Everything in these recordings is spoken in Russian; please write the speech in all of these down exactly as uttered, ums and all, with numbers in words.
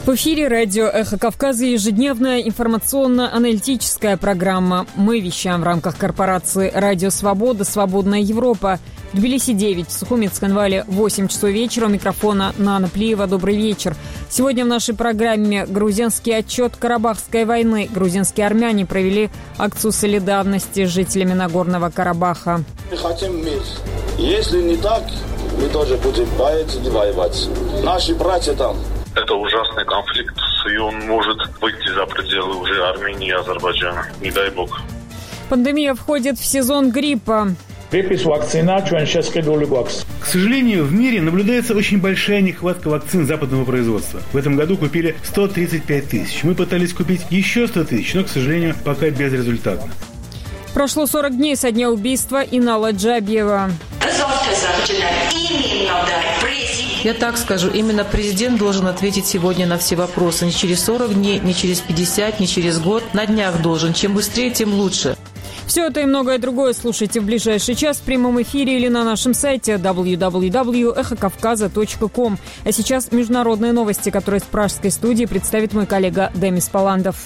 В эфире радио «Эхо Кавказа» ежедневная информационно-аналитическая программа. Мы вещаем в рамках корпорации «Радио Свобода», «Свободная Европа». В Тбилиси девять, в Сухуми Цхинвале восемь часов вечера. У микрофона Нана Плиева. Добрый вечер. Сегодня в нашей программе грузинский отчет Карабахской войны. Грузинские армяне провели акцию солидарности с жителями Нагорного Карабаха. Мы хотим мир. Если не так, мы тоже будем бояться и воевать. Наши братья там. Это ужасный конфликт, и он может выйти за пределы уже Армении и Азербайджана. Не дай бог. Пандемия входит в сезон гриппа. К сожалению, в мире наблюдается очень большая нехватка вакцин западного производства. В этом году купили сто тридцать пять тысяч. Мы пытались купить еще сто тысяч, но, к сожалению, пока безрезультатно. Прошло сорок дней со дня убийства Инала Джабиева. Я так скажу, именно президент должен ответить сегодня на все вопросы. Не через сорок дней, не через пятьдесят, не через год. На днях должен. Чем быстрее, тем лучше. Все это и многое другое слушайте в ближайший час в прямом эфире или на нашем сайте дабл ю дабл ю дабл ю точка эхо кавказа точка ком. А сейчас международные новости, которые с пражской студии представит мой коллега Демис Паландов.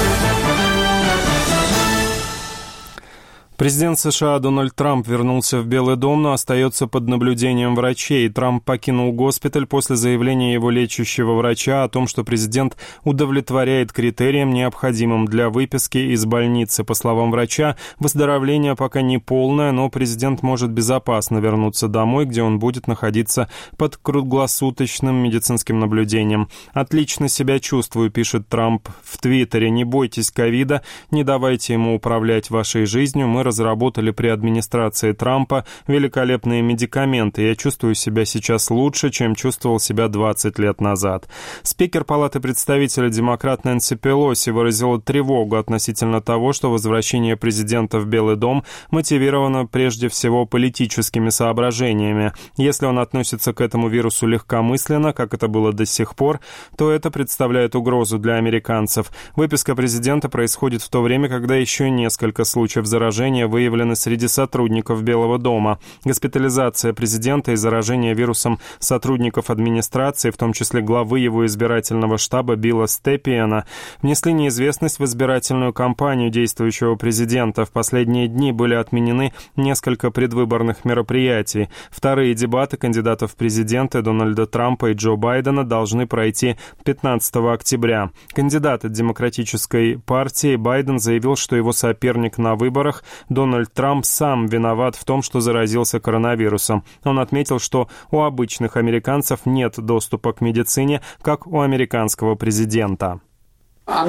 Президент США Дональд Трамп вернулся в Белый дом, но остается под наблюдением врачей. Трамп покинул госпиталь после заявления его лечащего врача о том, что президент удовлетворяет критериям, необходимым для выписки из больницы. По словам врача, выздоровление пока не полное, но президент может безопасно вернуться домой, где он будет находиться под круглосуточным медицинским наблюдением. «Отлично себя чувствую», — пишет Трамп в Твиттере. «Не бойтесь ковида, не давайте ему управлять вашей жизнью. Мы разработали при администрации Трампа великолепные медикаменты. Я чувствую себя сейчас лучше, чем чувствовал себя двадцать лет назад». Спикер Палаты представителей демократ Нэнси Пелоси выразила тревогу относительно того, что возвращение президента в Белый дом мотивировано прежде всего политическими соображениями. Если он относится к этому вирусу легкомысленно, как это было до сих пор, то это представляет угрозу для американцев. Выписка президента происходит в то время, когда еще несколько случаев заражения выявлены среди сотрудников Белого дома. Госпитализация президента и заражение вирусом сотрудников администрации, в том числе главы его избирательного штаба Билла Степиена, внесли неизвестность в избирательную кампанию действующего президента. В последние дни были отменены несколько предвыборных мероприятий. Вторые дебаты кандидатов в президенты Дональда Трампа и Джо Байдена должны пройти пятнадцатого октября. Кандидат от Демократической партии Байден заявил, что его соперник на выборах Дональд Трамп сам виноват в том, что заразился коронавирусом. Он отметил, что у обычных американцев нет доступа к медицине, как у американского президента. Я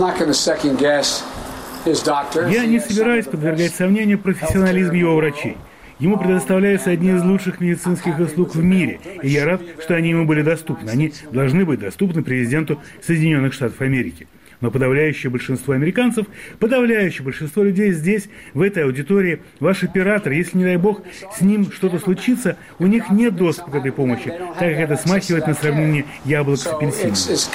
не собираюсь подвергать сомнению профессионализм его врачей. Ему предоставляются одни из лучших медицинских услуг в мире, и я рад, что они ему были доступны. Они должны быть доступны президенту Соединенных Штатов Америки. Но подавляющее большинство американцев, подавляющее большинство людей здесь, в этой аудитории, ваш оператор, если, не дай бог, с ним что-то случится, у них нет доступа к этой помощи, так как это смахивает на сравнение яблок с апельсином.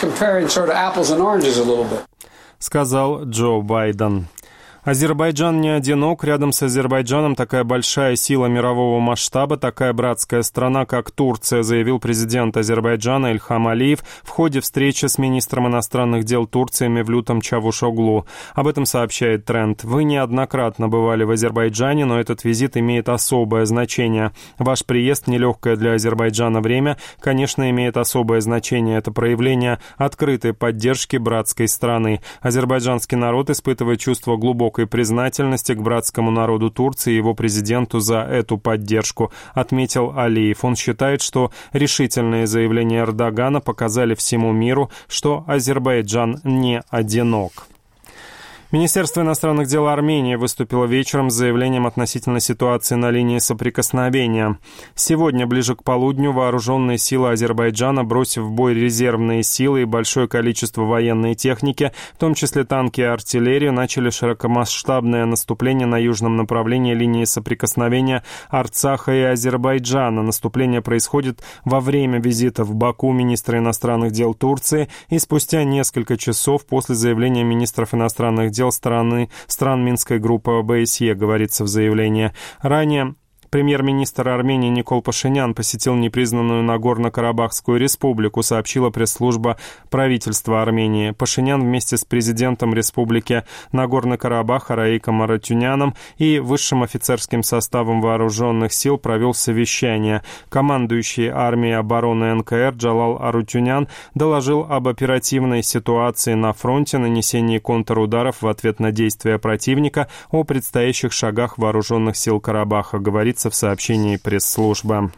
Сказал Джо Байден. Азербайджан не одинок. Рядом с Азербайджаном такая большая сила мирового масштаба, такая братская страна, как Турция, заявил президент Азербайджана Ильхам Алиев в ходе встречи с министром иностранных дел Турции Мевлютом Чавушоглу. Об этом сообщает Тренд. Вы неоднократно бывали в Азербайджане, но этот визит имеет особое значение. Ваш приезд, нелегкое для Азербайджана время, конечно, имеет особое значение. Это проявление открытой поддержки братской страны. Азербайджанский народ испытывает чувство глубокого признательности к братскому народу Турции и его президенту за эту поддержку, отметил Алиев. Он считает, что решительные заявления Эрдогана показали всему миру, что Азербайджан не одинок. Министерство иностранных дел Армении выступило вечером с заявлением относительно ситуации на линии соприкосновения. Сегодня, ближе к полудню, вооруженные силы Азербайджана, бросив в бой резервные силы и большое количество военной техники, в том числе танки и артиллерию, начали широкомасштабное наступление на южном направлении линии соприкосновения Арцаха и Азербайджана. Наступление происходит во время визита в Баку министра иностранных дел Турции и спустя несколько часов после заявления министров иностранных дел страны, стран Минской группы ОБСЕ, говорится в заявлении. Ранее Премьер-министр Армении Никол Пашинян посетил непризнанную Нагорно-Карабахскую республику, сообщила пресс-служба правительства Армении. Пашинян вместе с президентом республики Нагорно-Карабаха Раиком Арутюняном и высшим офицерским составом вооруженных сил провел совещание. Командующий армией обороны эн ка эр Джалал Арутюнян доложил об оперативной ситуации на фронте, нанесении контрударов в ответ на действия противника, о предстоящих шагах вооруженных сил Карабаха, говорится в сообщении пресс-службы.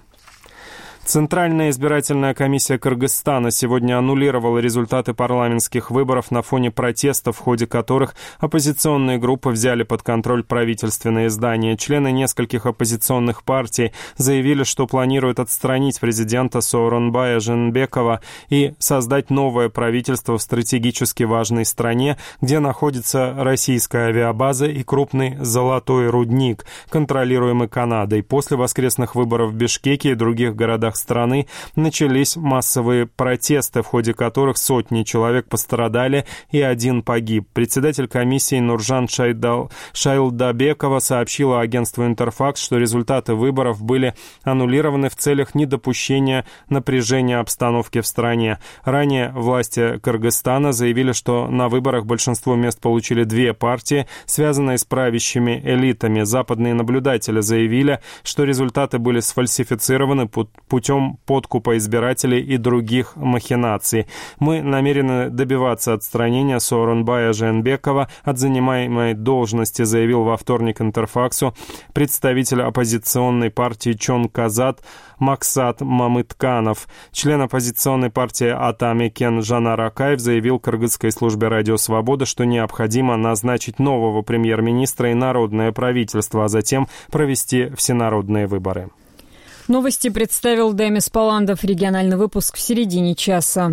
Центральная избирательная комиссия Кыргызстана сегодня аннулировала результаты парламентских выборов на фоне протестов, в ходе которых оппозиционные группы взяли под контроль правительственные здания. Члены нескольких оппозиционных партий заявили, что планируют отстранить президента Сооронбая Жээнбекова и создать новое правительство в стратегически важной стране, где находится российская авиабаза и крупный золотой рудник, контролируемый Канадой. После воскресных выборов в Бишкеке и других городах страны начались массовые протесты, в ходе которых сотни человек пострадали и один погиб. Председатель комиссии Нуржан Шайдал... Шайлдабекова сообщила агентству «Интерфакс», что результаты выборов были аннулированы в целях недопущения напряжения обстановки в стране. Ранее власти Кыргызстана заявили, что на выборах большинство мест получили две партии, связанные с правящими элитами. Западные наблюдатели заявили, что результаты были сфальсифицированы путем подкупа избирателей и других махинаций. Мы намерены добиваться отстранения Сооронбая Жээнбекова от занимаемой должности, заявил во вторник Интерфаксу представитель оппозиционной партии Чон Казат Максат Мамытканов. Член оппозиционной партии Атамекен Жанар Акаев заявил кыргызской службе «Радио Свобода», что необходимо назначить нового премьер-министра и народное правительство, а затем провести всенародные выборы. Новости представил Демис Паландов. Региональный выпуск в середине часа.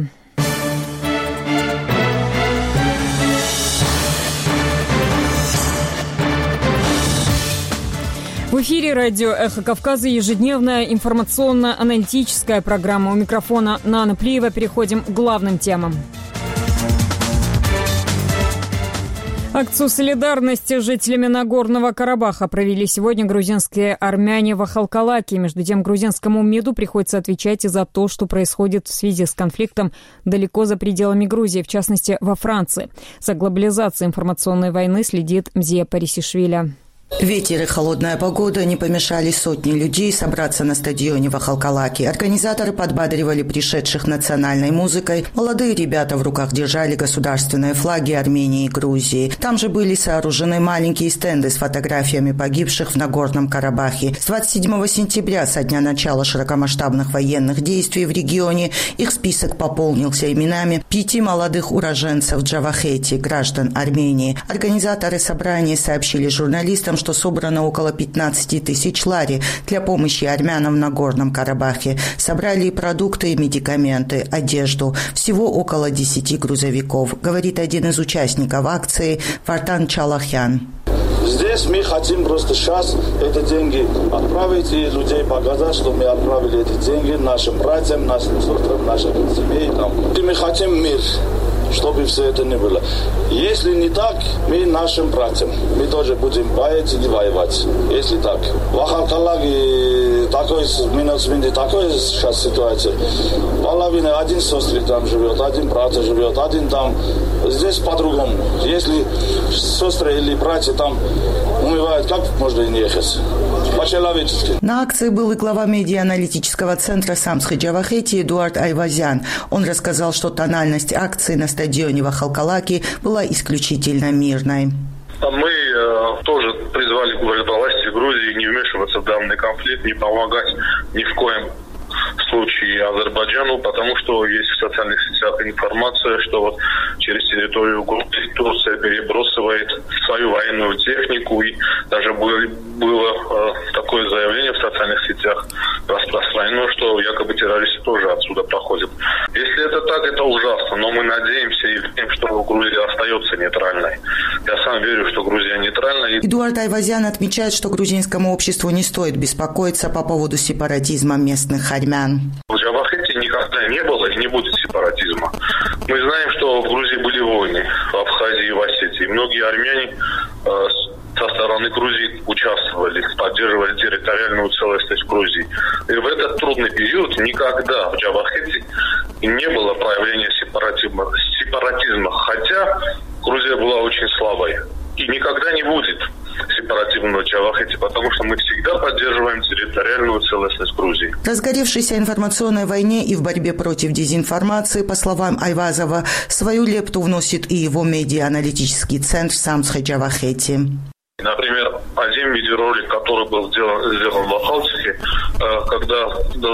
В эфире радио «Эхо Кавказа» ежедневная информационно-аналитическая программа. У микрофона Нана Плиева. Переходим к главным темам. Акцию солидарности с жителями Нагорного Карабаха провели сегодня грузинские армяне в Ахалкалаке. Между тем, грузинскому МИДу приходится отвечать и за то, что происходит в связи с конфликтом далеко за пределами Грузии, в частности, во Франции. За глобализацией информационной войны следит Мзия Парисишвили. Ветер и холодная погода не помешали сотни людей собраться на стадионе в Ахалкалаке. Организаторы подбадривали пришедших национальной музыкой. Молодые ребята в руках держали государственные флаги Армении и Грузии. Там же были сооружены маленькие стенды с фотографиями погибших в Нагорном Карабахе. С двадцать седьмого сентября, со дня начала широкомасштабных военных действий в регионе, их список пополнился именами пяти молодых уроженцев Джавахети, граждан Армении. Организаторы собрания сообщили журналистам, что собрано около пятнадцати тысяч лари для помощи армянам в Нагорном Карабахе. Собрали и продукты, и медикаменты, одежду. Всего около десяти грузовиков, говорит один из участников акции Вартан Чалахян. Здесь мы хотим просто сейчас эти деньги отправить и людей показать, что мы отправили эти деньги нашим братьям, нашим сестрам, нашим семьям. И мы хотим мир, чтобы все это не было. Если не так, мы нашим братьям. Мы тоже будем бояться и воевать. Если так. В Ахалкалаке такой, минус такой сейчас ситуация. Половина, один сестры там живет, один брат живет, один там. Здесь по-другому. Если сестры или братья там умывают, как можно не ехать? По-человечески. На акции был и глава медиа-аналитического центра Самсхи Джавахети Эдуард Айвазян. Он рассказал, что тональность акции на стадионе в Ахалкалаке была исключительно мирной. Мы э, тоже призвали власти Грузии не вмешиваться в данный конфликт, не помогать ни в коем случае Азербайджану, потому что есть в социальных сетях информация, что вот через территорию Грузии Турция перебрасывает свою военную технику, и даже было, было э, такое заявление в социальных сетях распространено, что якобы террористы тоже отсюда проходят. Если это так, это ужасно, но мы надеемся и верим, что Грузия остается нейтральной. Я сам верю, что Грузия нейтральна. Эдуард Айвазян отмечает, что грузинскому обществу не стоит беспокоиться по поводу сепаратизма местных армян. В Джавахете никогда не было и не будет сепаратизма. Мы знаем, что в Грузии были войны, в Абхазии и в Осетии. Многие армяне э, со стороны Грузии участвовали, поддерживали территориальную целостность Грузии. И в этот трудный период никогда в Джавахете не было проявления сепаратизма, сепаратизма, хотя Грузия была очень слабой. И никогда не будет сепаратизма в Джавахете, потому что мы всегда поддерживаем территориальную целостность Грузии. В разгоревшейся информационной войне и в борьбе против дезинформации, по словам Айвазова, свою лепту вносит и его медиа-аналитический центр Самсхе Джавахете. Например, один видеоролик, который был сделан, сделан в Ахалцихе, когда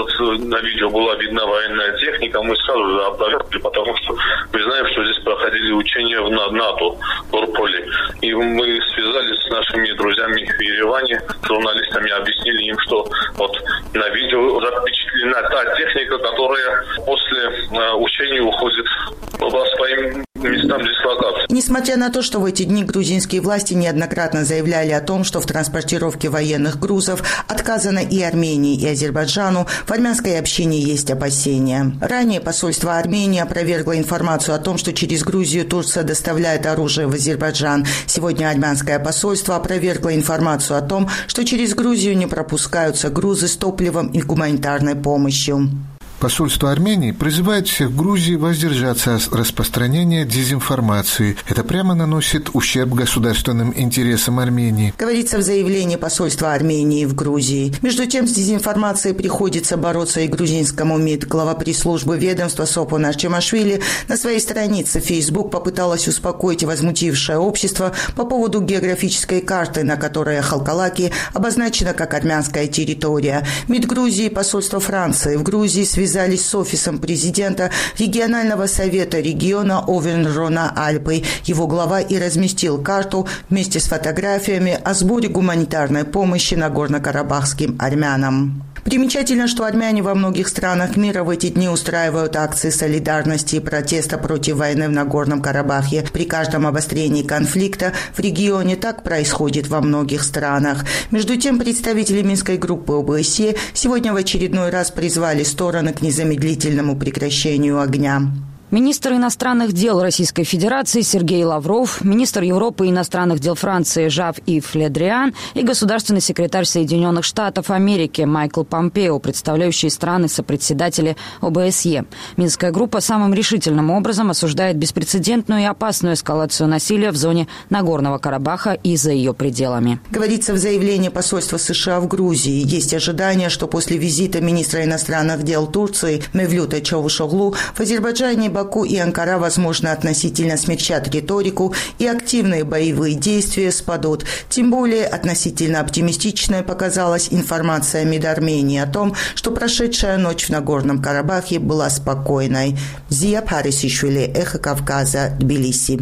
на видео была видна военная техника, мы сразу же опровергли, потому что мы знаем, что здесь проходили учения в НАТО, в Орполе. И мы связались с нашими друзьями в Ереване, журналистами, объяснили им, что вот на видео запечатлена та техника, которая после учений уходит по своим местам дислокации. Несмотря на то, что в эти дни грузинские власти неоднократно заявляли о том, что в транспортировке военных грузов отказано и Армении, и Азербайджану, в армянской общине есть опасения. Ранее посольство Армении опровергло информацию о том, что через Грузию Турция доставляет оружие в Азербайджан. Сегодня армянское посольство опровергло информацию о том, что через Грузию не пропускаются грузы с топливом и гуманитарной помощью. Посольство Армении призывает всех Грузии воздержаться от распространения дезинформации. Это прямо наносит ущерб государственным интересам Армении. Говорится в заявлении посольства Армении в Грузии. Между тем, с дезинформацией приходится бороться и грузинскому МИД. Глава пресс-службы ведомства Сопон Арчимашвили на своей странице в Facebook попыталась успокоить возмутившее общество по поводу географической карты, на которой Халкалаки обозначена как армянская территория. МИД Грузии и посольство Франции в Грузии связались связались с офисом президента регионального совета региона Овен-Рона-Альпы. Его глава и разместил карту вместе с фотографиями о сборе гуманитарной помощи нагорно-карабахским армянам. Примечательно, что армяне во многих странах мира в эти дни устраивают акции солидарности и протеста против войны в Нагорном Карабахе. При каждом обострении конфликта в регионе так происходит во многих странах. Между тем, представители Минской группы ОБСЕ сегодня в очередной раз призвали стороны к незамедлительному прекращению огня. Министр иностранных дел Российской Федерации Сергей Лавров, министр Европы и иностранных дел Франции Жак-Ив Ле Дриан и государственный секретарь Соединенных Штатов Америки Майкл Помпео, представляющие страны-сопредседатели ОБСЕ. Минская группа самым решительным образом осуждает беспрецедентную и опасную эскалацию насилия в зоне Нагорного Карабаха и за ее пределами. Говорится в заявлении посольства США в Грузии. Есть ожидание, что после визита министра иностранных дел Турции Мевлюта Чавушоглу в Азербайджане, Баку и Анкара, возможно, относительно смягчат риторику и активные боевые действия спадут. Тем более относительно оптимистичной показалась информация МИД Армении о том, что прошедшая ночь в Нагорном Карабахе была спокойной. Зия Парисишвили, Эхо Кавказа, Тбилиси.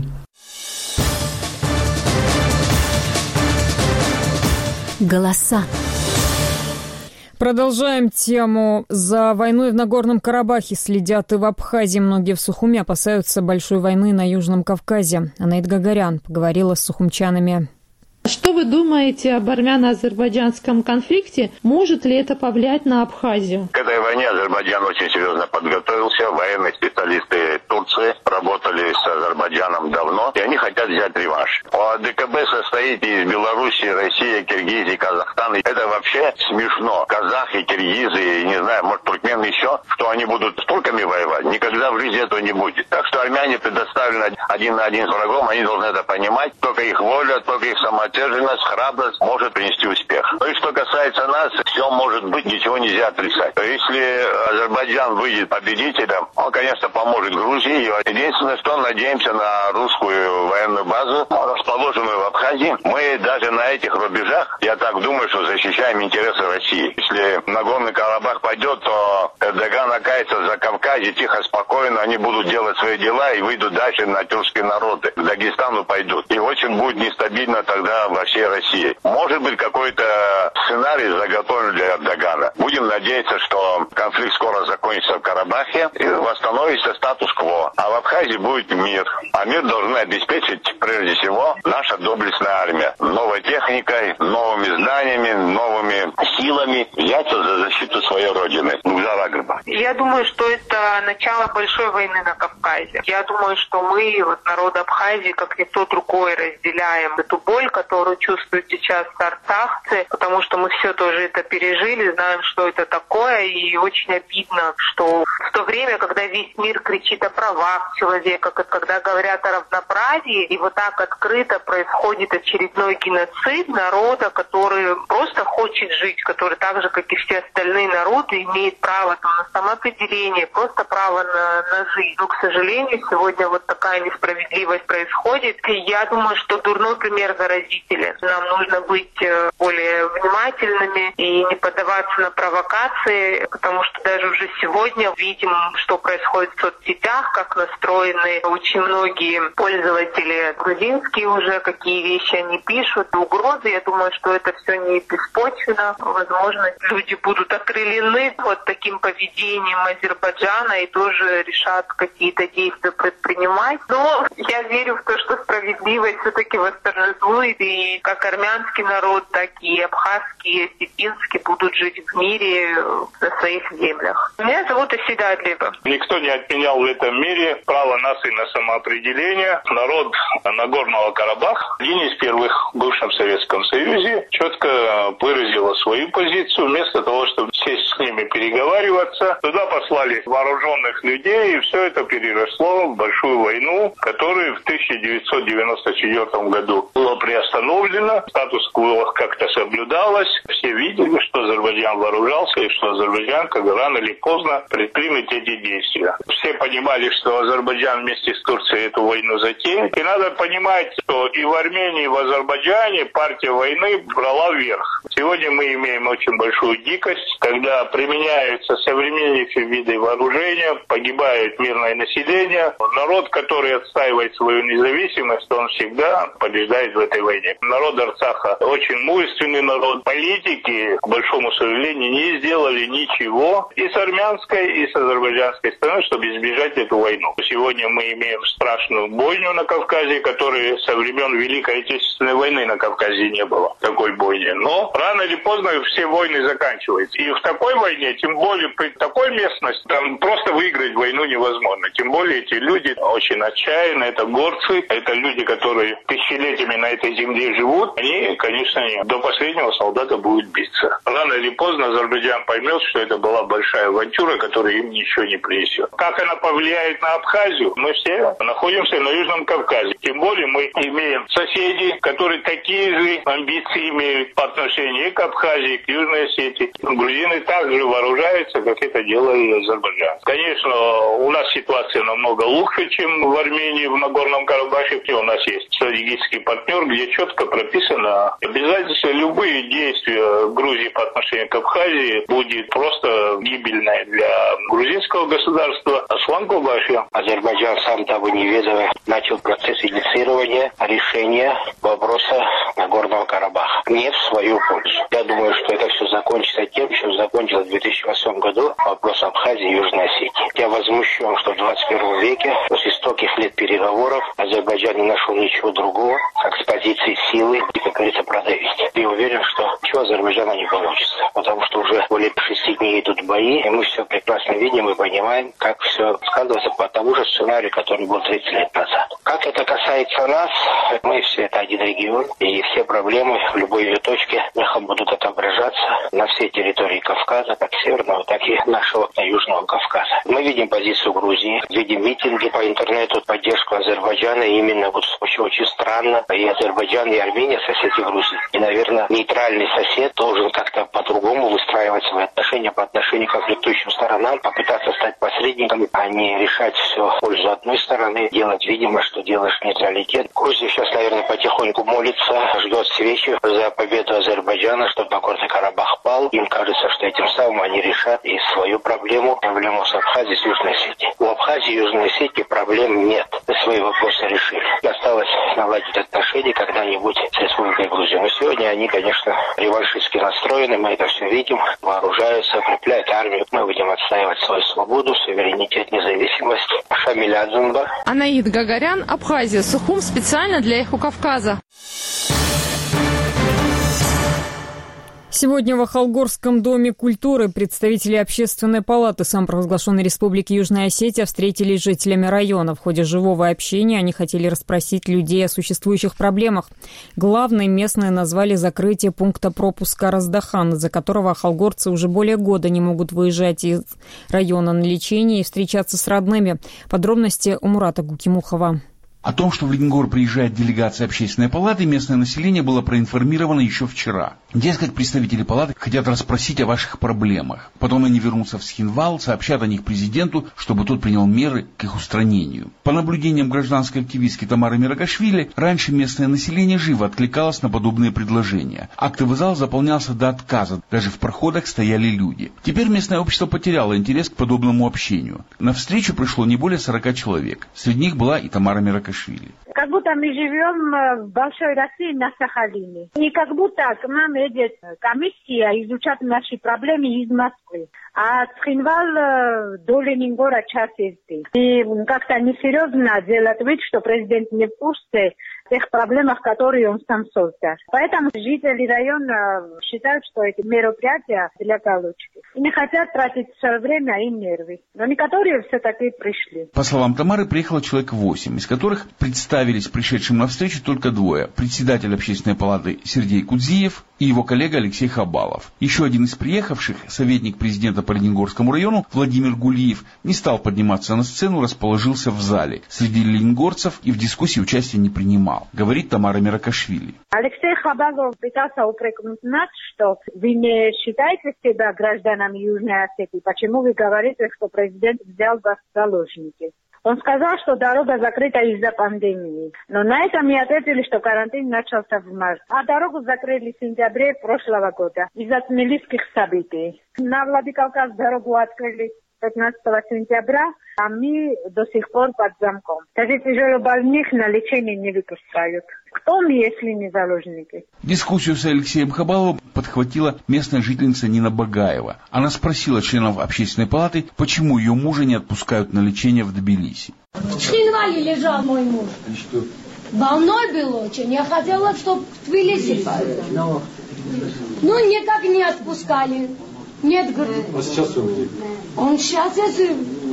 Голоса. Продолжаем тему. За войной в Нагорном Карабахе следят и в Абхазии. Многие в Сухуми опасаются большой войны на Южном Кавказе. Анаит Гагарян поговорила с сухумчанами. Что вы думаете об армяно-азербайджанском конфликте? Может ли это повлиять на Абхазию? К этой войне Азербайджан очень серьезно подготовился. Военные специалисты Турции работали с Азербайджаном давно, и они хотят взять реванш. А ДКБ состоит из Белоруссии, России, Киргизии, Казахстана. Это вообще смешно. Казахи, киргизы, не знаю, может, туркмены еще, что они будут с турками воевать? Никогда в жизни этого не будет. Так что армяне предоставлены один на один с врагом, они должны это понимать. Только их воля, только их самоотверженность, храбрость может принести успех. Ну и что касается нас, все может быть, ничего нельзя отрицать. Если Азербайджан выйдет победителем, он, конечно, поможет Грузии. Единственное, что надеемся на русскую военную базу, расположенную в Абхазии. Мы даже на этих рубежах, я так думаю, что защищаем интересы России. Если Нагорный Карабах пойдет, то Эрдоган окажется за Кавказе, тихо, спокойно, они будут делать свои дела и выйдут дальше на тюркские народы. К Дагестану пойдут. И очень будет нестабильно тогда во всей России. Может быть, какой-то сценарий заготовлен для Эрдогана. Будем надеяться, что конфликт скоро закончится в Карабахе и восстановится статус-кво. А в Абхазии будет мир. А мир должны обеспечить, прежде всего, наша доблестная армия. Новой техникой, новыми зданиями, новыми вооруженными силами взяться за защиту своей родины. Я думаю, что это начало большой войны на Кавказе. Я думаю, что мы, вот народ Абхазии, как никто другой, разделяем эту боль, которую чувствуют сейчас арцахцы, потому что мы все тоже это пережили, знаем, что это такое, и очень обидно, что в то время, когда весь мир кричит о правах человека, когда говорят о равноправии, и вот так открыто происходит очередной геноцид народа, который просто хочет жить, который так же, как и все остальные народы, имеет право там, на самоопределение, просто право на, на жизнь. Но, к сожалению, сегодня вот такая несправедливость происходит. И я думаю, что дурной пример заразителен. Нам нужно быть более внимательными и не поддаваться на провокации, потому что даже уже сегодня видим, что происходит в соцсетях, как настроены очень многие пользователи грузинские уже, какие вещи они пишут, угрозы. Я думаю, что это все не беспочвенно. Возможно, люди будут окрылены вот таким поведением Азербайджана и тоже решат какие-то действия предпринимать. Но я верю в то, что справедливость все-таки восторжествует, и как армянский народ, так и абхазский, и осетинский будут жить в мире на своих землях. Меня зовут Асида Адлева. Никто не отменял в этом мире право нации на самоопределение. Народ Нагорного Карабаха, один из первых в бывшем Советском Союзе, четко выразила свою позицию. Вместо того, чтобы сесть с ними переговариваться, туда послали вооруженных людей, и все это переросло в большую войну, которая в тысяча девятьсот девяносто четвёртом году была приостановлена. Статус-кво как-то соблюдалось. Все видели, что Азербайджан вооружался, и что Азербайджан как рано или поздно предпримет эти действия. Все понимали, что Азербайджан вместе с Турцией эту войну затеет. И надо понимать, что и в Армении, и в Азербайджане партия войны брала вверх. Сегодня мы имеем очень большую дикость, когда применяются современнейшие виды вооружения, погибает мирное население. Народ, который отстаивает свою независимость, он всегда побеждает в этой войне. Народ Арцаха очень мужественный народ. Политики, к большому сожалению, не сделали ничего и с армянской, и с азербайджанской стороны, чтобы избежать эту войну. Сегодня мы имеем страшную бойню на Кавказе, которой со времен Великой Отечественной войны на Кавказе не было такой бойни. Но рано или поздно все войны заканчиваются. И в такой войне, тем более при такой местности, там просто выиграть войну невозможно. Тем более эти люди очень отчаянны, это горцы, это люди, которые тысячелетиями на этой земле живут. Они, конечно, до последнего солдата будут биться. Рано или поздно Азербайджан поймет, что это была большая авантюра, которая им ничего не принесет. Как она повлияет на Абхазию? Мы все находимся на Южном Кавказе. Тем более мы имеем соседей, которые такие же амбиции имеют по отношению и к Абхазии, и к Южной Осетии. Грузины также вооружаются, как это делает Азербайджан. Конечно, у нас ситуация намного лучше, чем в Армении, в Нагорном Карабахе. У нас есть стратегический партнер, где четко прописано обязательства. Любые действия Грузии по отношению к Абхазии будет просто гибельное для грузинского государства. Аслан Кубаши. Азербайджан, сам того не ведая, начал процесс инициирования решения вопроса Нагорного Карабаха. Не в свою пользу. Я думаю, что это все закончится тем, чем закончилось в две тысячи восьмом году вопрос Абхазии и Южной Осетии. Я возмущен, что в двадцать первом веке, после стольких лет переговоров, Азербайджан не нашел ничего другого, как с позиции силы и, как говорится, продавить. И уверен, что ничего Азербайджана не получится, потому что уже более шести дней идут бои, и мы все прекрасно видим и понимаем, как все складывается по тому же сценарию, который был тридцать лет назад. Как это касается нас, мы все это один регион, и все проблемы в любой ее точке мехом будут отображаться на всей территории Кавказа, как северного, так и нашего южного Кавказа. Мы видим позицию Грузии, видим митинги по интернету, поддержку Азербайджана, и именно вот очень-очень странно, и Азербайджан, и Армения соседи Грузии. И, наверное, нейтральный сосед должен как-то по-другому выстраивать свои отношения по отношению к конфликтующим сторонам, попытаться стать посредником, а не решать все в пользу одной стороны, делать видимо, что делаешь нейтралитет. Грузия сейчас, наверное, потихоньку молится, ждет свечи за победу Азербайджана, чтобы Нагорный Карабах пал. Им кажется, что этим самым они решат и свою проблему, проблему с Абхазией, с Южной Осетией. У Абхазии и Южной Осетии проблем нет. Мы свои вопросы решили. Осталось наладить отношения когда-нибудь с Республикой Грузия. Но сегодня они, конечно, реваншистски настроены, мы это все видим, вооружаются, укрепляют армию. Мы будем отстаивать свою свободу, суверенитет, независимость. Шамиль Адзунба. Анаид Гагарян, Абхазия, Сухум, специально для Эхо Кавказа. Сегодня в Ахалгорском доме культуры представители Общественной палаты самопровозглашенной Республики Южная Осетия встретились с жителями района. В ходе живого общения они хотели расспросить людей о существующих проблемах. Главной местные назвали закрытие пункта пропуска Раздахан, из-за которого ахалгорцы уже более года не могут выезжать из района на лечение и встречаться с родными. Подробности у Мурата Гукимухова. О том, что в Ленгор приезжает делегация Общественной палаты, местное население было проинформировано еще вчера. Дескать, представители палаты хотят расспросить о ваших проблемах. Потом они вернутся в Схинвал, сообщат о них президенту, чтобы тот принял меры к их устранению. По наблюдениям гражданской активистки Тамары Миракашвили, раньше местное население живо откликалось на подобные предложения. Актовый зал заполнялся до отказа, даже в проходах стояли люди. Теперь местное общество потеряло интерес к подобному общению. На встречу пришло не более сорока человек. Среди них была и Тамара Миракашвили. Как будто мы живем в большой России на Сахалине. И как будто к нам едет комиссия изучать наши проблемы из Москвы. А Схинвал до Ленингора час езды. И как-то несерьезно делать вид, что президент не в курсе тех проблемах, которые он сам создал. Поэтому жители района считают, что эти мероприятия для галочки. И не хотят тратить свое время и нервы. Но некоторые все-таки пришли. По словам Тамары, приехало человек восемь, из которых представились пришедшим на встречу только двое. Председатель Общественной палаты Сергей Кудзиев и его коллега Алексей Хабалов. Еще один из приехавших, советник президента по Ленингорскому району Владимир Гулиев, не стал подниматься на сцену, расположился в зале среди лениногорцев и в дискуссии участия не принимал, говорит Тамара Миракашвили. Алексей Хабалов пытался упрекнуть нас, что вы не считаете себя гражданами Южной Осетии. Почему вы говорите, что президент взял вас в заложники? Он сказал, что дорога закрыта из-за пандемии. Но на это мы ответили, что карантин начался в марте. А дорогу закрыли в сентябре прошлого года из-за смелицких событий. На Владикавказ дорогу открыли пятнадцатого сентября, а мы до сих пор под замком. Даже тяжелобольных на лечение не выпускают. Кто мы, если не заложники? Дискуссию с Алексеем Хабаловым подхватила местная жительница Нина Багаева. Она спросила членов Общественной палаты, почему ее мужа не отпускают на лечение в Тбилиси. В Схинвале лежал мой муж. И что? Больной был очень. Я хотела, чтобы в Тбилиси поехал. Ну, никак не отпускали. Нет, говорит. А сейчас он где? Он сейчас здесь.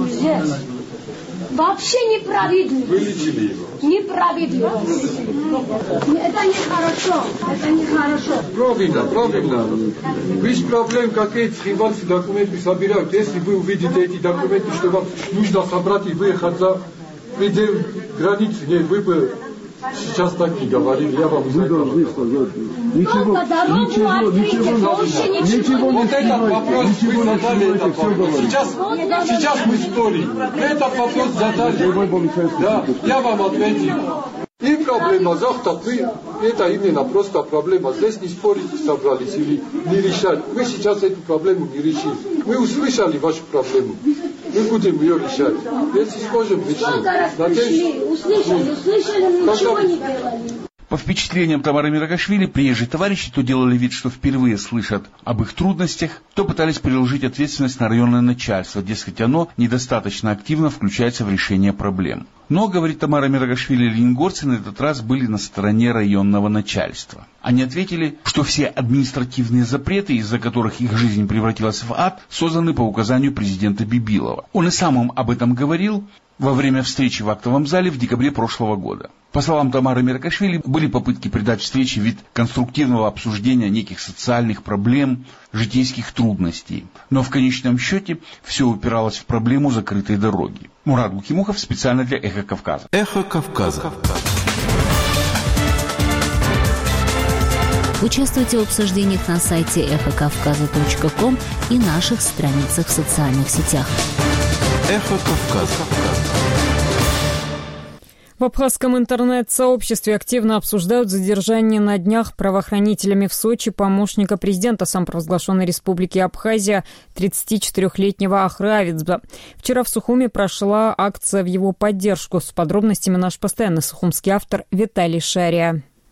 Вообще неправильно. Вылечили его? Неправильно. Это нехорошо. Это нехорошо. Правильно, правильно. Есть проблемы, какие схинвальцы документы собирают. Если вы увидите эти документы, что вам нужно собрать и выехать за предел границы, нет, вы бы сейчас так не говорили, я вам вы должны сказать. Ничего, ничего, ничего, ничего. Вот этот вопрос вы задали. Этот вопрос. Сейчас, сейчас мы спорим. Этот вопрос задали. Да, я вам ответил. И проблема завтра, вы, это именно просто проблема. Здесь не спорить собрались или не решать. Мы сейчас эту проблему не решим. Мы услышали вашу проблему. Мы будем ее решать. Если сможем, решим. Надеюсь, услышали, услышали, ничего не делали. По впечатлениям Тамары Миракашвили, приезжие товарищи то делали вид, что впервые слышат об их трудностях, то пытались переложить ответственность на районное начальство, дескать, оно недостаточно активно включается в решение проблем. Но, говорит Тамара Миракашвили, ленингорцы на этот раз были на стороне районного начальства. Они ответили, что все административные запреты, из-за которых их жизнь превратилась в ад, созданы по указанию президента Бибилова. Он и сам им об этом говорил во время встречи в актовом зале в декабре прошлого года. По словам Тамары Миракашвили, были попытки придать встрече вид конструктивного обсуждения неких социальных проблем, житейских трудностей. Но в конечном счете все упиралось в проблему закрытой дороги. Мурат Гукимухов специально для «Эхо Кавказа». «Эхо Кавказа». Участвуйте в обсуждениях на сайте эхо кавказа точка ком и наших страницах в социальных сетях. «Эхо Кавказа». В абхазском интернет-сообществе активно обсуждают задержание на днях правоохранителями в Сочи помощника президента самопровозглашенной Республики Абхазия тридцатичетырёхлетнего Ахравидзба. Вчера в Сухуми прошла акция в его поддержку. С подробностями наш постоянный сухумский автор Виталий Шария.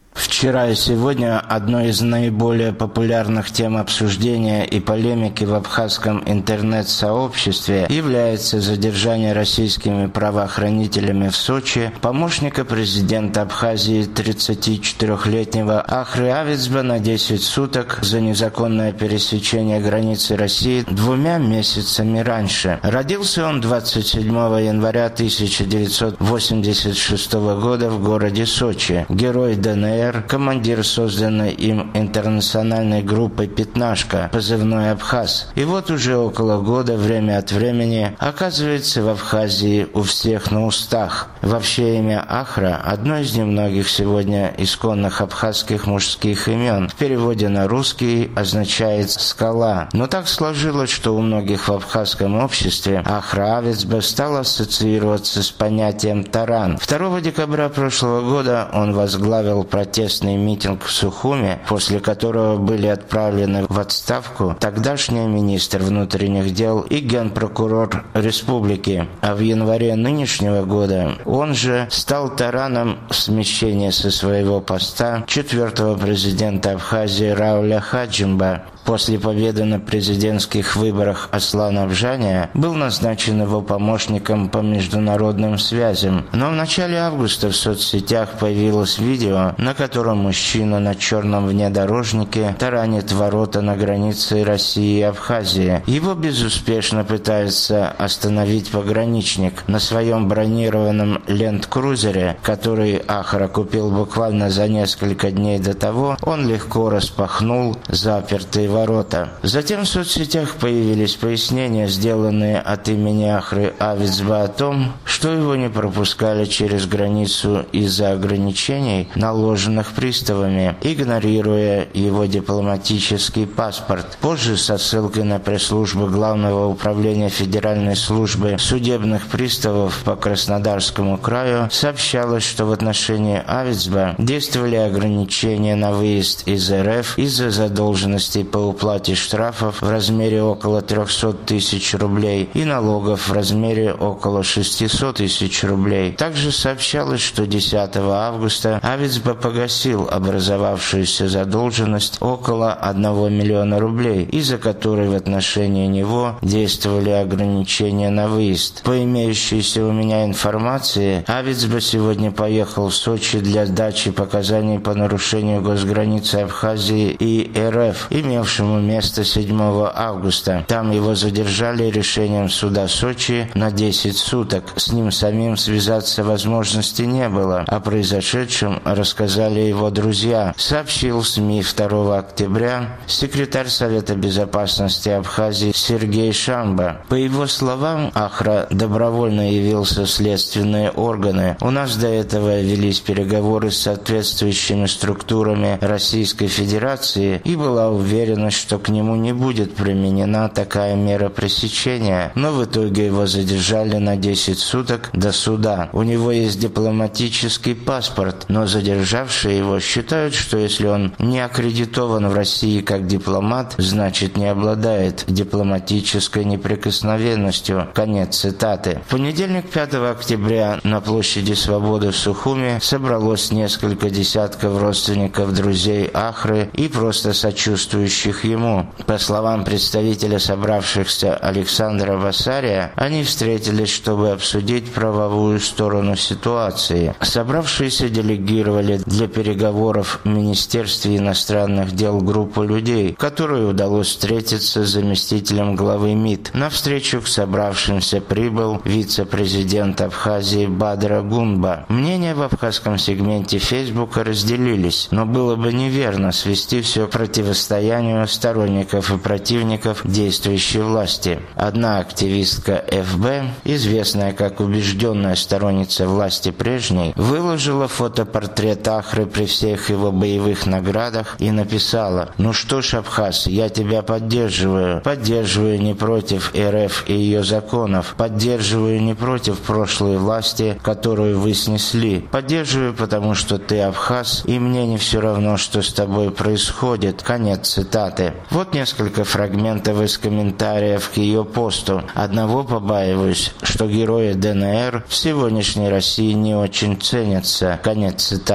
Вчера и сегодня одной из наиболее популярных тем обсуждения и полемики в абхазском интернет-сообществе является задержание российскими правоохранителями в Сочи помощника президента Абхазии тридцатичетырёхлетнего Ахры Авицба на десять суток за незаконное пересечение границы России двумя месяцами раньше. Родился он двадцать седьмого января тысяча девятьсот восемьдесят шестого года в городе Сочи. Герой ДНР, командир созданной им интернациональной группы «Пятнашка», позывной «Абхаз». И вот уже около года время от времени оказывается в Абхазии у всех на устах. Вообще имя Ахра – одно из немногих сегодня исконных абхазских мужских имен. В переводе на русский означает «скала». Но так сложилось, что у многих в абхазском обществе Ахра Авицба стал ассоциироваться с понятием «таран». второго декабря прошлого года он возглавил протестный митинг в Сухуми, после которого были отправлены в отставку тогдашний министр внутренних дел и генпрокурор республики. А в январе нынешнего года он же стал тараном смещения со своего поста четвертого президента Абхазии Рауля Хаджимба. После победы на президентских выборах Аслана Абжания был назначен его помощником по международным связям. Но в начале августа в соцсетях появилось видео, на котором мужчина на черном внедорожнике таранит ворота на границе России и Абхазии. Его безуспешно пытается остановить пограничник. На своем бронированном ленд-крузере, который Ахра купил буквально за несколько дней до того, он легко распахнул запертые ворота. Затем в соцсетях появились пояснения, сделанные от имени Ахры Авицба о том, что его не пропускали через границу из-за ограничений, наложенных приставами, игнорируя его дипломатический паспорт. Позже, со ссылкой на пресс-службу Главного управления Федеральной службы судебных приставов по Краснодарскому краю, сообщалось, что в отношении Авицба действовали ограничения на выезд из РФ из-за задолженностей по уплате штрафов в размере около триста тысяч рублей и налогов в размере около шестьсот тысяч рублей. Также сообщалось, что десятого августа Авицба погасил образовавшуюся задолженность около одного миллиона рублей, из-за которой в отношении него действовали ограничения на выезд. По имеющейся у меня информации, Авицба сегодня поехал в Сочи для дачи показаний по нарушению госграницы Абхазии и РФ, имевшему место седьмого августа. Там его задержали решением суда Сочи на десять суток. С ним самим связаться возможности не было. О произошедшем рассказали его друзья. Сообщил СМИ второго октября секретарь Совета безопасности Абхазии Сергей Шамба. По его словам, Ахра добровольно явился в следственные органы. У нас до этого велись переговоры с соответствующими структурами Российской Федерации, и была уверена, что к нему не будет применена такая мера пресечения, но в итоге его задержали на десять суток до суда. У него есть дипломатический паспорт, но задержавшие его считают, что если он не аккредитован в России как дипломат, значит не обладает дипломатической неприкосновенностью. Конец цитаты. В понедельник, пятого октября, на площади Свободы в Сухуми собралось несколько десятков родственников, друзей Ахры и просто сочувствующих ему. По словам представителя собравшихся Александра Басария, они встретились, чтобы обсудить правовую сторону ситуации. Собравшиеся делегировали для переговоров в Министерстве иностранных дел группу людей, которой удалось встретиться с заместителем главы МИД. На встречу к собравшимся прибыл вице-президент Абхазии Бадра Гунба. Мнения в абхазском сегменте Фейсбука разделились, но было бы неверно свести все к противостоянию сторонников и противников действующей власти. Одна активистка эф бэ, известная как убежденная сторонница власти прежней, выложила фотопортрет Ахры при всех его боевых наградах и написала: «Ну что ж, Абхаз, я тебя поддерживаю. Поддерживаю не против эр эф и ее законов. Поддерживаю не против прошлой власти, которую вы снесли. Поддерживаю, потому что ты абхаз, и мне не все равно, что с тобой происходит». Конец цитаты. Вот несколько фрагментов из комментариев к ее посту. Одного побаиваюсь, что герои ДНР в сегодняшней России не очень ценятся. Конец цитаты.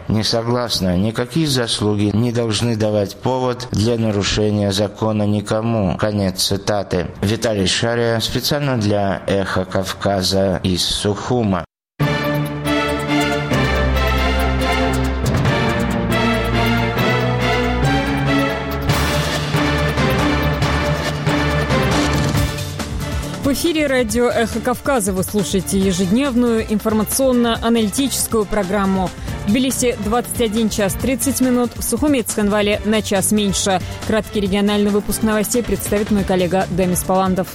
не согласна. Никакие заслуги не должны давать повод для нарушения закона никому. Конец цитаты. Виталий Шария специально для «Эхо Кавказа» из Сухума. В эфире радио «Эхо Кавказа» вы слушаете ежедневную информационно-аналитическую программу. В Тбилиси двадцать один час тридцать минут, в Сухуми и Цхинвале на час меньше. Краткий региональный выпуск новостей представит мой коллега Демис Паландов.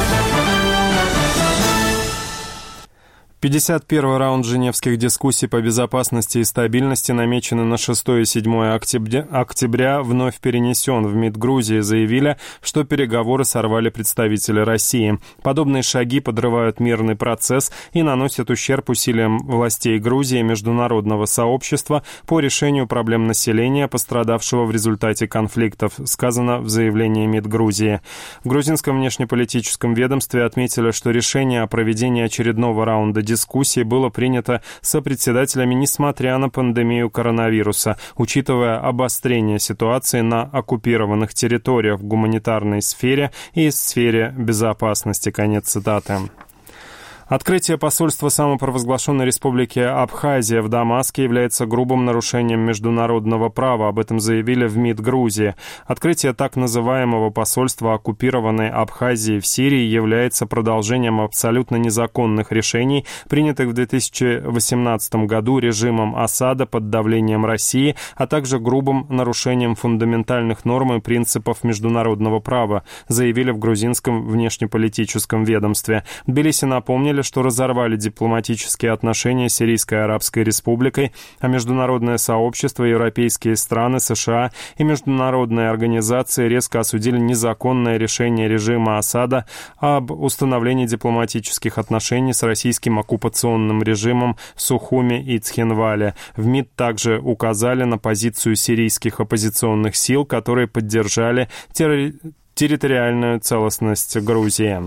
пятьдесят первый раунд женевских дискуссий по безопасности и стабильности, намеченный на шестое и седьмое октября, вновь перенесен. В МИД Грузии заявили, что переговоры сорвали представители России. Подобные шаги подрывают мирный процесс и наносят ущерб усилиям властей Грузии и международного сообщества по решению проблем населения, пострадавшего в результате конфликтов, сказано в заявлении МИД Грузии. В грузинском внешнеполитическом ведомстве отметили, что решение о проведении очередного раунда дискуссии было принято сопредседателями, несмотря на пандемию коронавируса, учитывая обострение ситуации на оккупированных территориях в гуманитарной сфере и сфере безопасности. Конец цитаты. Открытие посольства самопровозглашенной республики Абхазия в Дамаске является грубым нарушением международного права. Об этом заявили в МИД Грузии. Открытие так называемого посольства оккупированной Абхазии в Сирии является продолжением абсолютно незаконных решений, принятых в две тысячи восемнадцатом году режимом Асада под давлением России, а также грубым нарушением фундаментальных норм и принципов международного права, заявили в грузинском внешнеполитическом ведомстве. В Тбилиси напомнили, что разорвали дипломатические отношения с Сирийской Арабской Республикой, а международное сообщество, европейские страны, США и международные организации резко осудили незаконное решение режима Асада об установлении дипломатических отношений с российским оккупационным режимом в Сухуме и Цхинвале. В МИД также указали на позицию сирийских оппозиционных сил, которые поддержали терри- территориальную целостность Грузии.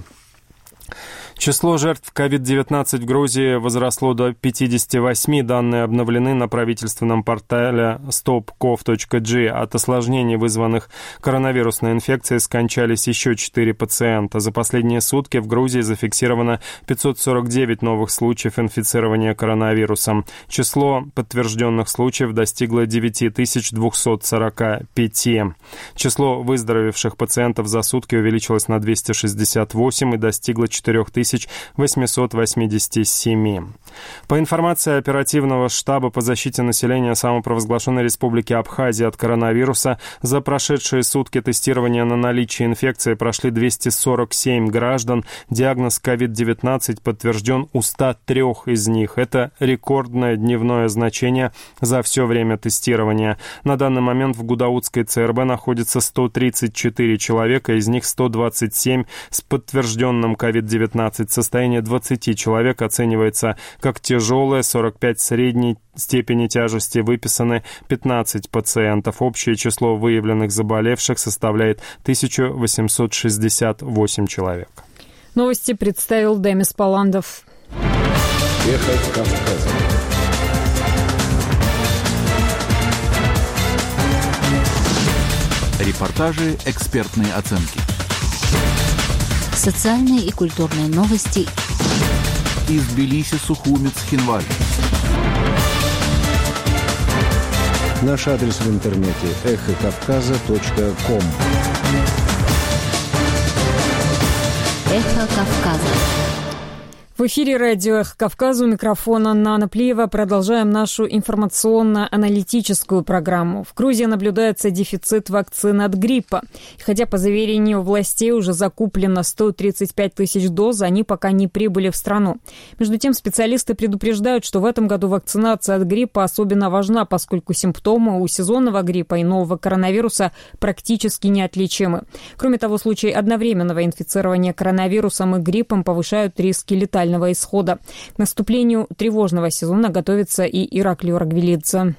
Число жертв ковид девятнадцать в Грузии возросло до пятидесяти восьми. Данные обновлены на правительственном портале стоп ков точка джи. От осложнений, вызванных коронавирусной инфекцией, скончались еще четыре пациента. За последние сутки в Грузии зафиксировано пятьсот сорок девять новых случаев инфицирования коронавирусом. Число подтвержденных случаев достигло девять тысяч двести сорок пять. Число выздоровевших пациентов за сутки увеличилось на двести шестьдесят восемь и достигло четыре тысячи восемьсот восемьдесят семь. По информации оперативного штаба по защите населения самопровозглашенной республики Абхазия от коронавируса, за прошедшие сутки тестирования на наличие инфекции прошли двести сорок семь граждан. Диагноз ковид девятнадцать подтвержден у ста трёх из них. Это рекордное дневное значение за все время тестирования. На данный момент в Гудаутской ЦРБ находится сто тридцать четыре человека, из них сто двадцать семь с подтвержденным ковид девятнадцать. Состояние двадцати человек оценивается как тяжелое, сорок пять средней степени тяжести, выписаны пятнадцать пациентов. Общее число выявленных заболевших составляет тысяча восемьсот шестьдесят восемь человек. Новости представил Демис Паландов. Эхо Кавказа. Репортажи, экспертные оценки. Социальные и культурные новости из Тбилиси, Сухуми, Цхинвале. Наш адрес в интернете эхо кавказа точка ком. Эхо Кавказа. В эфире радио «Эхо Кавказа», у микрофона Нана Плиева. Продолжаем нашу информационно-аналитическую программу. В Грузии наблюдается дефицит вакцин от гриппа. И хотя по заверению властей уже закуплено сто тридцать пять тысяч доз, они пока не прибыли в страну. Между тем, специалисты предупреждают, что в этом году вакцинация от гриппа особенно важна, поскольку симптомы у сезонного гриппа и нового коронавируса практически неотличимы. Кроме того, случаи одновременного инфицирования коронавирусом и гриппом повышают риски летальности исхода. К наступлению тревожного сезона готовится и Ираклий Рагвелидзе.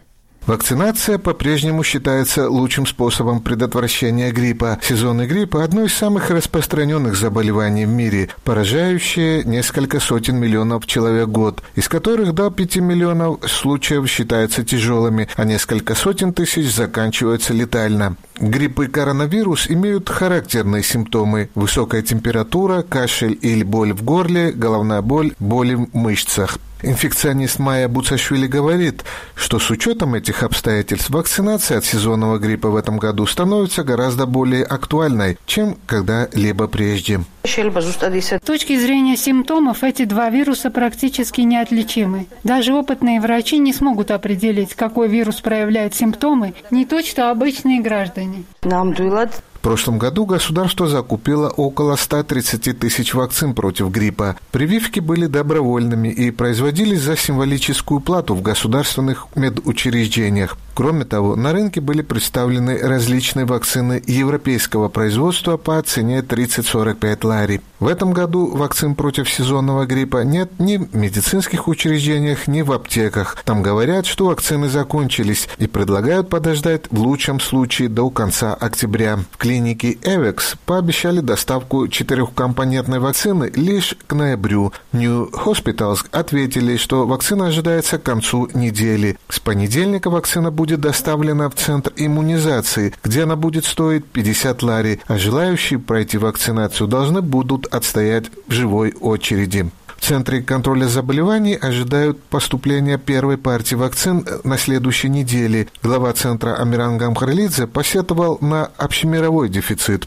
Вакцинация по-прежнему считается лучшим способом предотвращения гриппа. Сезонный грипп – одно из самых распространенных заболеваний в мире, поражающее несколько сотен миллионов человек в год, из которых до пяти миллионов случаев считаются тяжелыми, а несколько сотен тысяч заканчиваются летально. Грипп и коронавирус имеют характерные симптомы – высокая температура, кашель или боль в горле, головная боль, боли в мышцах. Инфекционист Майя Буцашвили говорит, что с учетом этих обстоятельств вакцинация от сезонного гриппа в этом году становится гораздо более актуальной, чем когда-либо прежде. С точки зрения симптомов, эти два вируса практически неотличимы. Даже опытные врачи не смогут определить, какой вирус проявляет симптомы, не то что обычные граждане. В прошлом году государство закупило около ста тридцати тысяч вакцин против гриппа. Прививки были добровольными и производились за символическую плату в государственных медучреждениях. Кроме того, на рынке были представлены различные вакцины европейского производства по цене тридцать-сорок пять лари. В этом году вакцин против сезонного гриппа нет ни в медицинских учреждениях, ни в аптеках. Там говорят, что вакцины закончились и предлагают подождать в лучшем случае до конца октября. В клинике Эвекс пообещали доставку четырехкомпонентной вакцины лишь к ноябрю. New Hospitals ответили, что вакцина ожидается к концу недели. С понедельника вакцина будет будет доставлена в центр иммунизации, где она будет стоить пятьдесят лари, а желающие пройти вакцинацию должны будут отстоять в живой очереди. В Центре контроля заболеваний ожидают поступления первой партии вакцин на следующей неделе. Глава Центра Амиран Гамхарлидзе посетовал на общемировой дефицит.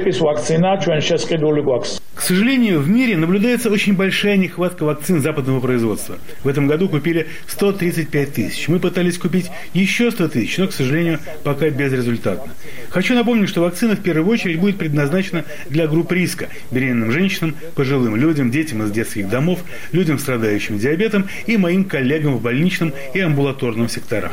К сожалению, в мире наблюдается очень большая нехватка вакцин западного производства. В этом году купили сто тридцать пять тысяч. Мы пытались купить еще сто тысяч, но, к сожалению, пока безрезультатно. Хочу напомнить, что вакцина в первую очередь будет предназначена для групп риска – беременным женщинам, пожилым людям, детям из детских домов, людям, страдающим диабетом и моим коллегам в больничном и амбулаторном секторах.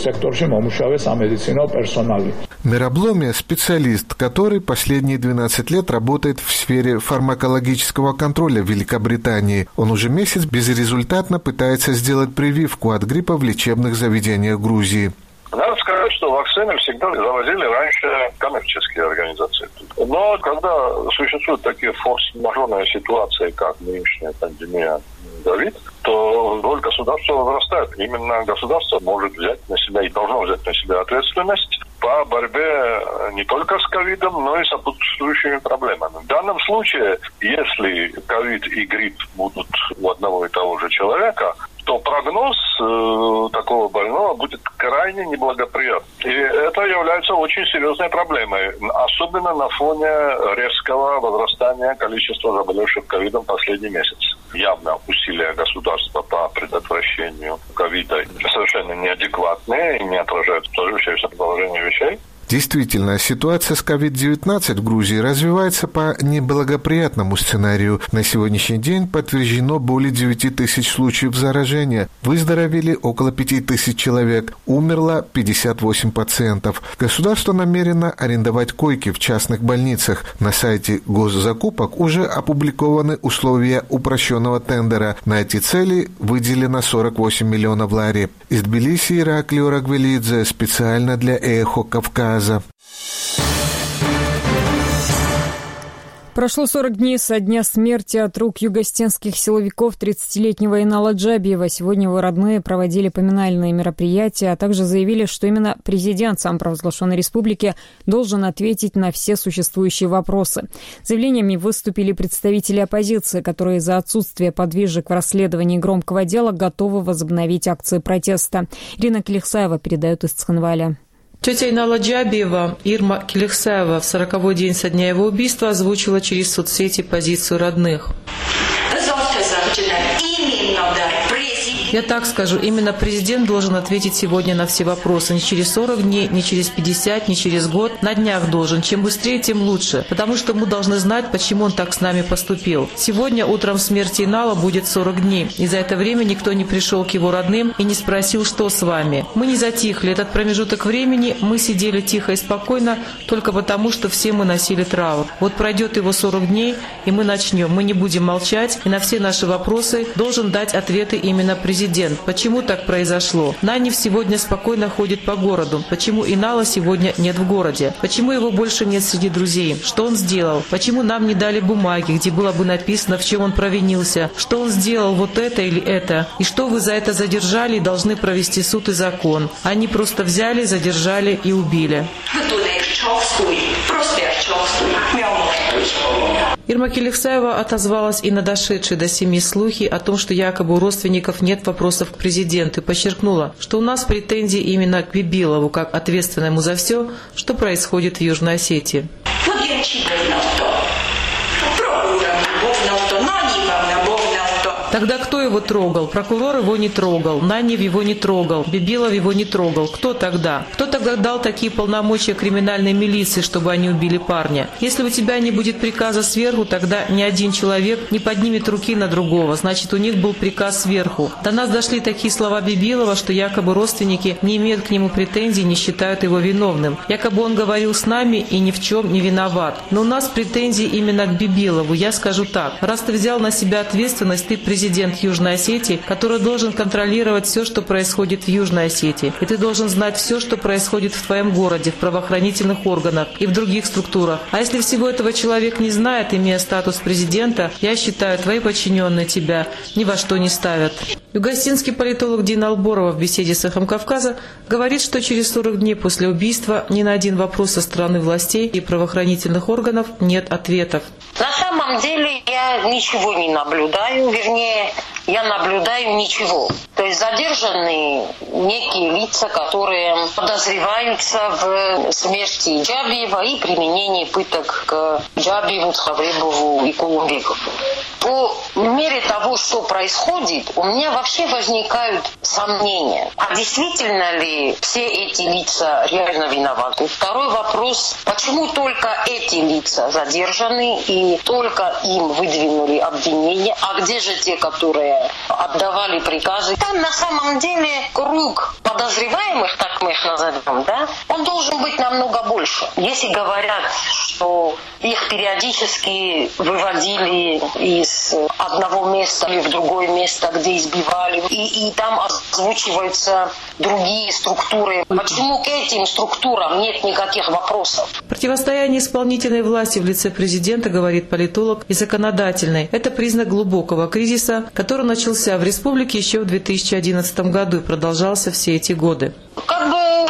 Миробломия – специалист, который последние двенадцать лет работает в сфере фармакологического контроля в Великобритании. Он уже месяц безрезультатно пытается сделать прививку от гриппа в лечебных заведениях Грузии. Надо сказать, что вакцины всегда завозили раньше коммерческие организации. Но когда существуют такие форс-мажорные ситуации, как нынешняя пандемия ковид, то роль государства возрастает. Именно государство может взять на себя и должно взять на себя ответственность по борьбе не только с ковидом, но и с сопутствующими проблемами. В данном случае, если ковид и грипп будут у одного и того же человека, то прогноз э, такого больного будет крайне неблагоприятным. И это является очень серьезной проблемой, особенно на фоне резкого возрастания количества заболевших ковидом в последний месяц. Явно усилия государства по предотвращению ковида совершенно неадекватные и не отражают сложившееся положение вещей. Действительно, ситуация с ковид девятнадцать в Грузии развивается по неблагоприятному сценарию. На сегодняшний день подтверждено более девяти тысяч случаев заражения. Выздоровели около пяти тысяч человек. Умерло пятьдесят восемь пациентов. Государство намерено арендовать койки в частных больницах. На сайте госзакупок уже опубликованы условия упрощенного тендера. На эти цели выделено сорок восемь миллионов лари. Из Тбилиси Ираклий Орагвелидзе специально для Эхо Кавказа. Прошло сорок дней со дня смерти от рук югостенских силовиков тридцатилетнего Инала Джабиева. Сегодня его родные проводили поминальные мероприятия, а также заявили, что именно президент самопровозглашенной республики должен ответить на все существующие вопросы. Заявлениями выступили представители оппозиции, которые за отсутствие подвижек в расследовании громкого дела готовы возобновить акции протеста. Ирина Келихсаева передает из Цхинваля. Тетя Инала Джабиева, Ирма Келихсаева, в сороковой день со дня его убийства озвучила через соцсети позицию родных. Я так скажу, именно президент должен ответить сегодня на все вопросы. Не через сорок дней, не через пятьдесят, не через год. На днях должен. Чем быстрее, тем лучше. Потому что мы должны знать, почему он так с нами поступил. Сегодня утром смерти Инала будет сорок дней. И за это время никто не пришел к его родным и не спросил, что с вами. Мы не затихли. Этот промежуток времени мы сидели тихо и спокойно, только потому, что все мы носили траур. Вот пройдет его сорок дней, и мы начнем. Мы не будем молчать, и на все наши вопросы должен дать ответы именно президент. президент. Почему так произошло? Нанев сегодня спокойно ходит по городу. Почему Инала сегодня нет в городе? Почему его больше нет среди друзей? Что он сделал? Почему нам не дали бумаги, где было бы написано, в чем он провинился? Что он сделал, вот это или это? И что вы за это задержали и должны провести суд и закон? Они просто взяли, задержали и убили. Ирма Келексаева отозвалась и на дошедшие до семьи слухи о том, что якобы у родственников нет вопросов к президенту, и подчеркнула, что у нас претензии именно к Бибилову, как ответственному за все, что происходит в Южной Осетии. Тогда кто его трогал? Прокурор его не трогал, Нанев его не трогал, Бибилов его не трогал. Кто тогда? Кто тогда дал такие полномочия криминальной милиции, чтобы они убили парня? Если у тебя не будет приказа сверху, тогда ни один человек не поднимет руки на другого. Значит, у них был приказ сверху. До нас дошли такие слова Бибилова, что якобы родственники не имеют к нему претензий, не считают его виновным. Якобы он говорил с нами и ни в чем не виноват. Но у нас претензии именно к Бибилову. Я скажу так. Раз ты взял на себя ответственность, ты президент. Президент Южной Осетии, который должен контролировать все, что происходит в Южной Осетии. И ты должен знать все, что происходит в твоем городе, в правоохранительных органах и в других структурах. А если всего этого человек не знает, имея статус президента, я считаю, твои подчиненные тебя ни во что не ставят. Югостинский политолог Дина Алборова в беседе с «Эхом Кавказа» говорит, что через сорок дней после убийства ни на один вопрос со стороны властей и правоохранительных органов нет ответов. На самом деле я ничего не наблюдаю, вернее, я наблюдаю ничего. То есть задержаны некие лица, которые подозреваются в смерти Джабиева и применении пыток к Джабиеву, Цхавребову и Кулумбекову. По мере того, что происходит, у меня вообще возникают сомнения. А действительно ли все эти лица реально виноваты? Второй вопрос, почему только эти лица задержаны и только им выдвинули обвинения, а где же те, которые отдавали приказы? Там на самом деле круг подозреваемых, так мы их назовем, да, он должен быть намного больше. Если говорят, что их периодически выводили из одного места или в другое место, где избивали, и, и там озвучиваются другие структуры, почему к этим структурам нет никаких вопросов? Противостояние исполнительной власти в лице президента, говорит политолог, и законодательной – это признак глубокого кризиса, который начался в республике еще в две тысячи одиннадцатом году и продолжался все эти годы. Как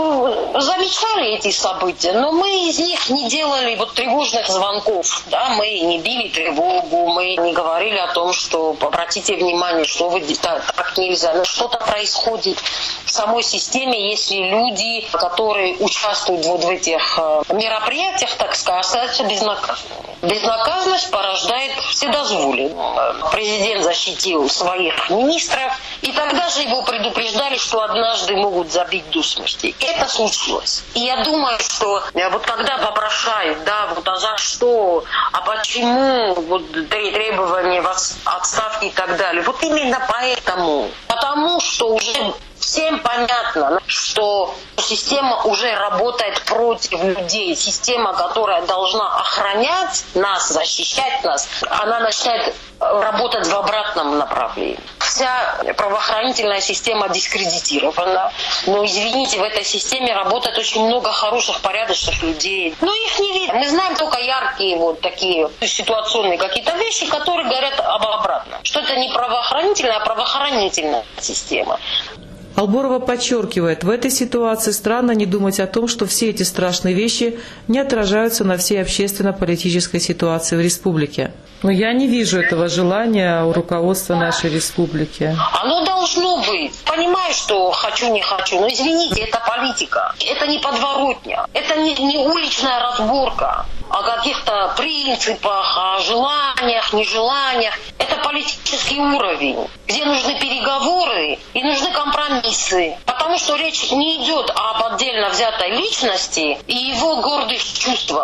бы замечали эти события, но мы из них не делали вот тревожных звонков, да, мы не били тревогу, мы не говорили о том, что обратите внимание, что вы так, так нельзя, но что-то происходит в самой системе, если люди, которые участвуют вот в этих мероприятиях, так сказать, остаются безнаказанными. Безнаказанность порождает вседозволие. Президент защитил своих министров, и тогда же его предупреждали, что однажды могут забить до смерти. Это случилось. И я думаю, что вот когда вопрошают, да, вот а за что, а почему вот требования отставки и так далее, вот именно поэтому. Потому что уже всем понятно, что система уже работает против людей. Система, которая должна охранять нас, защищать нас, она начинает работать в обратном направлении. Вся правоохранительная система дискредитирована. Но, извините, в этой системе работает очень много хороших, порядочных людей. Но их не видно. Мы знаем только яркие вот такие ситуационные какие-то вещи, которые говорят об обратном. Что это не правоохранительная, а правоохранительная система. Алборова подчеркивает, в этой ситуации странно не думать о том, что все эти страшные вещи не отражаются на всей общественно-политической ситуации в республике. Но я не вижу этого желания у руководства нашей республики. Оно должно быть. Понимаю, что хочу, не хочу, но извините, это политика. Это не подворотня. Это не, не уличная разборка о каких-то принципах, о желаниях, нежеланиях. Это политический уровень, где нужны переговоры и нужны компромиссы. Потому что речь не идет об отдельно взятой личности и его гордых чувствах.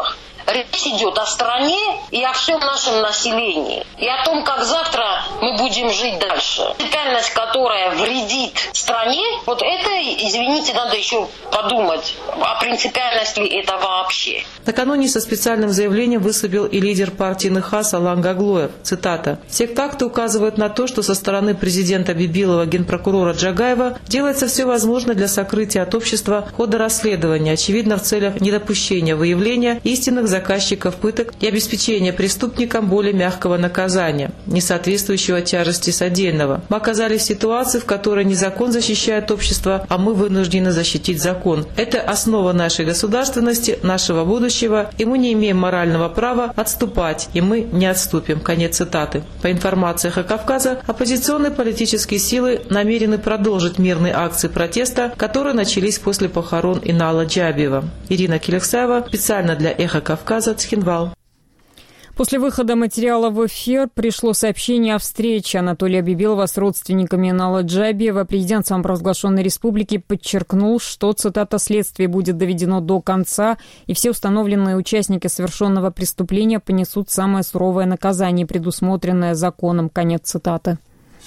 речь идет о стране и о всем нашем населении. И о том, как завтра мы будем жить дальше. Принципиальность, которая вредит стране, вот это, извините, надо еще подумать, а принципиальность ли это вообще. Накануне со специальным заявлением выступил и лидер партии НХАС Алан Гаглоев. Цитата. «Все факты указывают на то, что со стороны президента Бибилова, генпрокурора Джагаева делается все возможное для сокрытия от общества хода расследования, очевидно, в целях недопущения выявления истинных заказчиков пыток и обеспечения преступникам более мягкого наказания, не соответствующего тяжести содеянного. Мы оказались в ситуации, в которой не закон защищает общество, а мы вынуждены защитить закон. Это основа нашей государственности, нашего будущего, и мы не имеем морального права отступать, и мы не отступим». Конец цитаты. По информации «Эхо Кавказа», оппозиционные политические силы намерены продолжить мирные акции протеста, которые начались после похорон Инала Джабиева. Ирина Келексаева, специально для «Эхо Кавказа», Цхинвал. После выхода материала в эфир пришло сообщение о встрече Анатолия Бибилова с родственниками Инала Джабиева. Президент самопровозглашенной республики подчеркнул, что, цитата, «следствие будет доведено до конца, и все установленные участники совершенного преступления понесут самое суровое наказание, предусмотренное законом». Конец цитаты.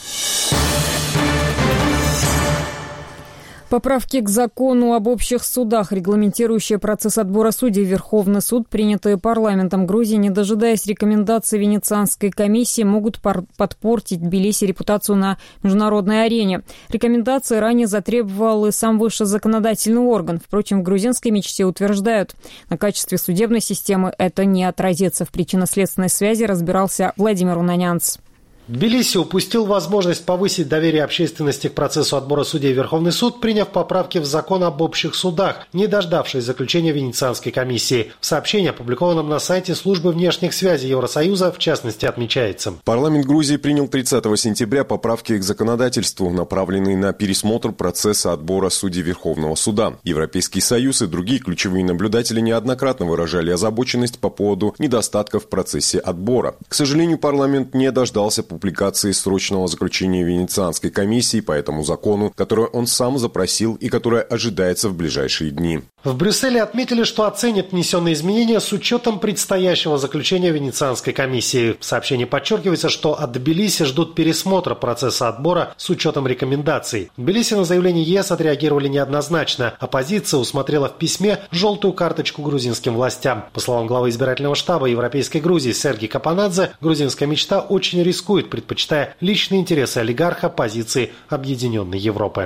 Поправки к закону об общих судах, регламентирующие процесс отбора судей в Верховный суд, принятые парламентом Грузии, не дожидаясь рекомендаций Венецианской комиссии, могут подпортить Тбилиси репутацию на международной арене. Рекомендации ранее затребовал и сам высший законодательный орган. Впрочем, в грузинской мечте утверждают, на качестве судебной системы это не отразится. В причинно-следственной связи разбирался Владимир Унанянц. Тбилиси упустил возможность повысить доверие общественности к процессу отбора судей в Верховный суд, приняв поправки в закон об общих судах, не дождавшись заключения Венецианской комиссии. В сообщении, опубликованном на сайте Службы внешних связей Евросоюза, в частности, отмечается. Парламент Грузии принял тридцатого сентября поправки к законодательству, направленные на пересмотр процесса отбора судей Верховного суда. Европейский Союз и другие ключевые наблюдатели неоднократно выражали озабоченность по поводу недостатков в процессе отбора. К сожалению, парламент не дождался публикации срочного заключения Венецианской комиссии по этому закону, которое он сам запросил и которое ожидается в ближайшие дни. В Брюсселе отметили, что оценят внесенные изменения с учетом предстоящего заключения Венецианской комиссии. В сообщении подчеркивается, что от Тбилиси ждут пересмотра процесса отбора с учетом рекомендаций. В Тбилиси на заявление ЕС отреагировали неоднозначно. Оппозиция усмотрела в письме желтую карточку грузинским властям. По словам главы избирательного штаба Европейской Грузии Сергей Капанадзе, грузинская мечта очень рискует, предпочитая личные интересы олигарха позиции Объединенной Европы.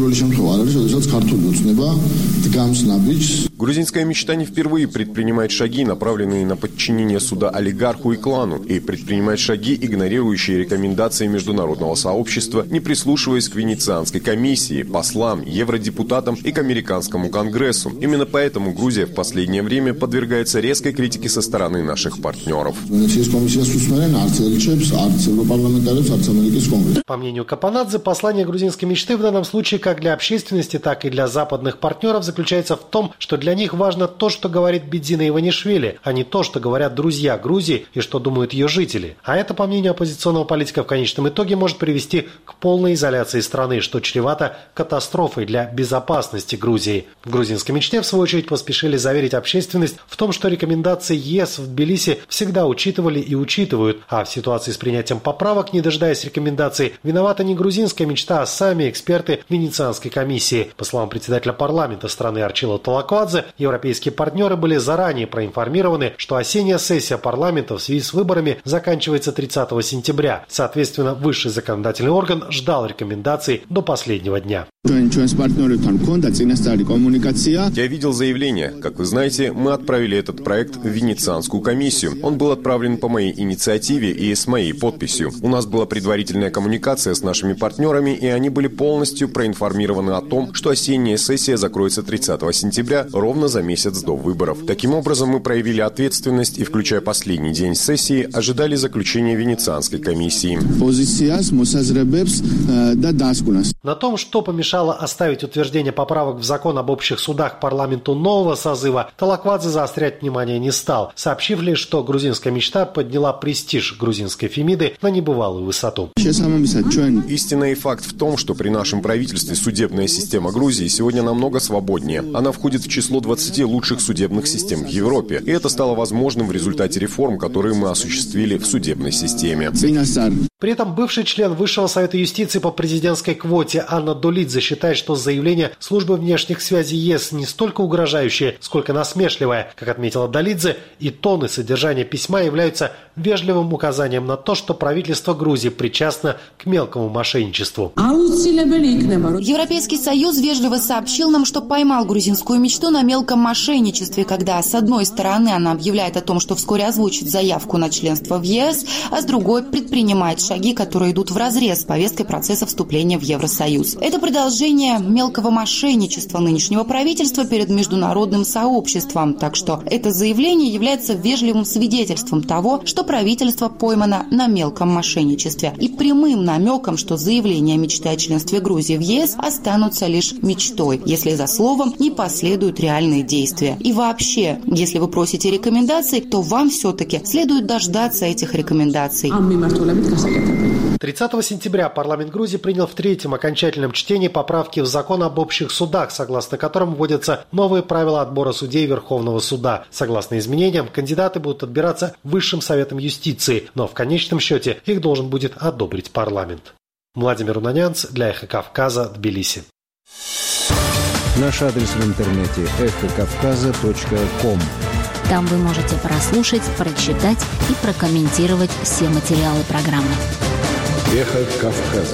Грузинская мечта не впервые предпринимает шаги, направленные на подчинение суда олигарху и клану, и предпринимает шаги, игнорирующие рекомендации международного сообщества, не прислушиваясь к Венецианской комиссии, послам, евродепутатам и к американскому конгрессу. Именно поэтому Грузия в последнее время подвергается резкой критике со стороны наших партнеров. По мнению Капанадзе, послание грузинской мечты в данном случае как для общественности, так и для западных партнеров заключается в том, что для них важно то, что говорит Бедзина Иванишвили, а не то, что говорят друзья Грузии и что думают ее жители. А это, по мнению оппозиционного политика, в конечном итоге может привести к полной изоляции страны, что чревато катастрофой для безопасности Грузии. В грузинской мечте, в свою очередь, поспешили заверить общественность в том, что рекомендации ЕС в Тбилиси всегда учитывали и учитывают, а в ситуации с принятием поправок, не дожидаясь рекомендаций, виновата не грузинская мечта, а сами эксперты Венецианской комиссии. По словам председателя парламента страны Арчила Талаквадзе, европейские партнеры были заранее проинформированы, что осенняя сессия парламента в связи с выборами заканчивается тридцатого сентября. Соответственно, высший законодательный орган ждал рекомендаций до последнего дня. Я видел заявление. Как вы знаете, мы отправили этот проект в Венецианскую комиссию. Он был отправлен по моей инициативе и с моей подписью. У нас была предварительная коммуникация с нашими партнерами, и они были полностью проинформированы о том, что осенняя сессия закроется тридцатого сентября, ровно за месяц до выборов. Таким образом, мы проявили ответственность и, включая последний день сессии, ожидали заключения Венецианской комиссии. На том, что помешало оставить утверждение поправок в закон об общих судах парламенту нового созыва, Толоквадзе заострять внимание не стал, сообщив лишь, что грузинская мечта подняла престиж грузинской Фемиды на небывалую высоту. Истинный факт в том, что при нашем правительстве судебная система Грузии сегодня намного свободнее. Она входит в число двадцати лучших судебных систем в Европе. И это стало возможным в результате реформ, которые мы осуществили в судебной системе. При этом бывший член Высшего совета юстиции по президентской квоте Анна Долидзе считает, что заявление службы внешних связей ЕС не столько угрожающее, сколько насмешливое. Как отметила Долидзе, и тон, и содержание письма являются вежливым указанием на то, что правительство Грузии причастно к мелкому мошенничеству. Европейский Союз вежливо сообщил нам, что поймал грузинскую мечту на мелком мошенничестве, когда с одной стороны она объявляет о том, что вскоре озвучит заявку на членство в ЕС, а с другой предпринимает шаги, которые идут вразрез с повесткой процесса вступления в Евросоюз. Это продолжение мелкого мошенничества нынешнего правительства перед международным сообществом, так что это заявление является вежливым свидетельством того, что правительство поймано на мелком мошенничестве и прямым намеком, что заявление мечты о членстве Грузии в ЕС останутся лишь мечтой, если за словом не последуют реальные действия. И вообще, если вы просите рекомендаций, то вам все-таки следует дождаться этих рекомендаций. тридцатого сентября парламент Грузии принял в третьем окончательном чтении поправки в закон об общих судах, согласно которым вводятся новые правила отбора судей Верховного суда. Согласно изменениям, кандидаты будут отбираться Высшим советом юстиции, но в конечном счете их должен будет одобрить парламент. Владимир Унанянц для «Эхо Кавказа», Тбилиси. Наш адрес в интернете эхо кавказа точка ком. Там вы можете прослушать, прочитать и прокомментировать все материалы программы. Эхо Кавказа.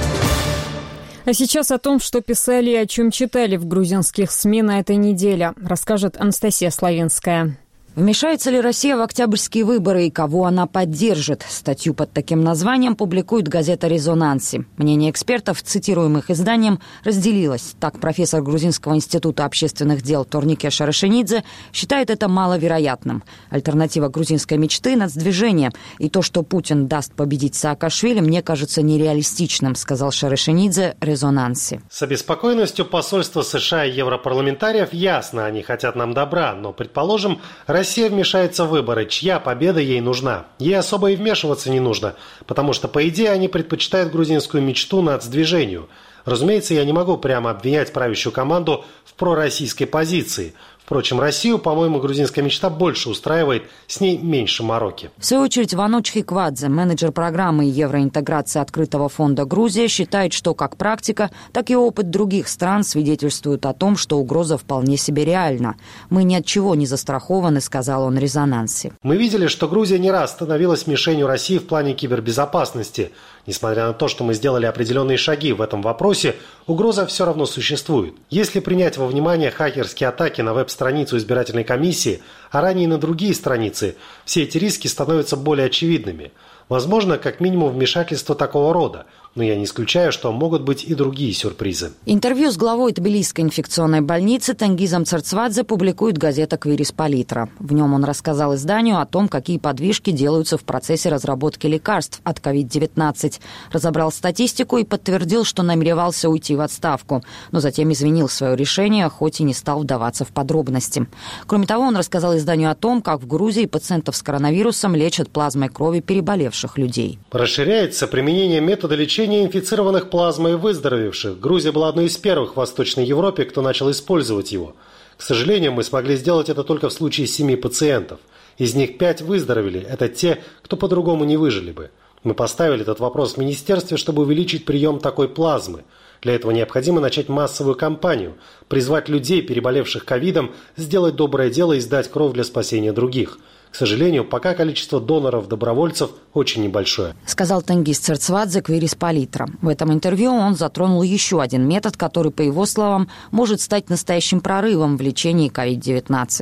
А сейчас о том, что писали и о чем читали в грузинских СМИ на этой неделе, расскажет Анастасия Славинская. Вмешается ли Россия в октябрьские выборы и кого она поддержит? Статью под таким названием публикует газета «Резонанси». Мнение экспертов, цитируемых изданием, разделилось. Так, профессор Грузинского института общественных дел Торнике Шарашенидзе считает это маловероятным. Альтернатива грузинской мечты – нацдвижение. И то, что Путин даст победить Саакашвили, мне кажется нереалистичным, сказал Шарашенидзе «Резонанси». С обеспокоенностью посольства США и европарламентариев ясно, они хотят нам добра, но, предположим, Россия вмешается в выборы. Чья победа ей нужна? Ей особо и вмешиваться не нужно, потому что, по идее, они предпочитают грузинскую мечту нацдвижению. Разумеется, я не могу прямо обвинять правящую команду в пророссийской позиции. Впрочем, Россию, по-моему, грузинская мечта больше устраивает, с ней меньше мороки. В свою очередь, Ваноч Хиквадзе, менеджер программы евроинтеграции Открытого фонда «Грузия», считает, что как практика, так и опыт других стран свидетельствуют о том, что угроза вполне себе реальна. «Мы ни от чего не застрахованы», — сказал он «Резонансе». Мы видели, что Грузия не раз становилась мишенью России в плане кибербезопасности. Несмотря на то, что мы сделали определенные шаги в этом вопросе, угроза все равно существует. Если принять во внимание хакерские атаки на веб-страницу избирательной комиссии, а ранее и на другие страницы, все эти риски становятся более очевидными. Возможно, как минимум вмешательство такого рода, но я не исключаю, что могут быть и другие сюрпризы. Интервью с главой Тбилисской инфекционной больницы Тенгизом Церцвадзе публикует газета «Квирис Политра». В нем он рассказал изданию о том, какие подвижки делаются в процессе разработки лекарств от ковид девятнадцать. Разобрал статистику и подтвердил, что намеревался уйти в отставку, но затем изменил свое решение, хоть и не стал вдаваться в подробности. Кроме того, он рассказал изданию о том, как в Грузии пациентов с коронавирусом лечат плазмой крови переболевших людей. Расширяется применение метода лечения инфицированных плазмой выздоровевших. Грузия была одной из первых в Восточной Европе, кто начал использовать его. К сожалению, мы смогли сделать это только в случае семи пациентов. Из них пять выздоровели. Это те, кто по-другому не выжили бы. Мы поставили этот вопрос в министерстве, чтобы увеличить прием такой плазмы. Для этого необходимо начать массовую кампанию, призвать людей, переболевших ковидом, сделать доброе дело и сдать кровь для спасения других. К сожалению, пока количество доноров-добровольцев очень небольшое. Сказал Тенгиз Церцвадзе «Квирис Политра». В этом интервью он затронул еще один метод, который, по его словам, может стать настоящим прорывом в лечении ковид девятнадцать.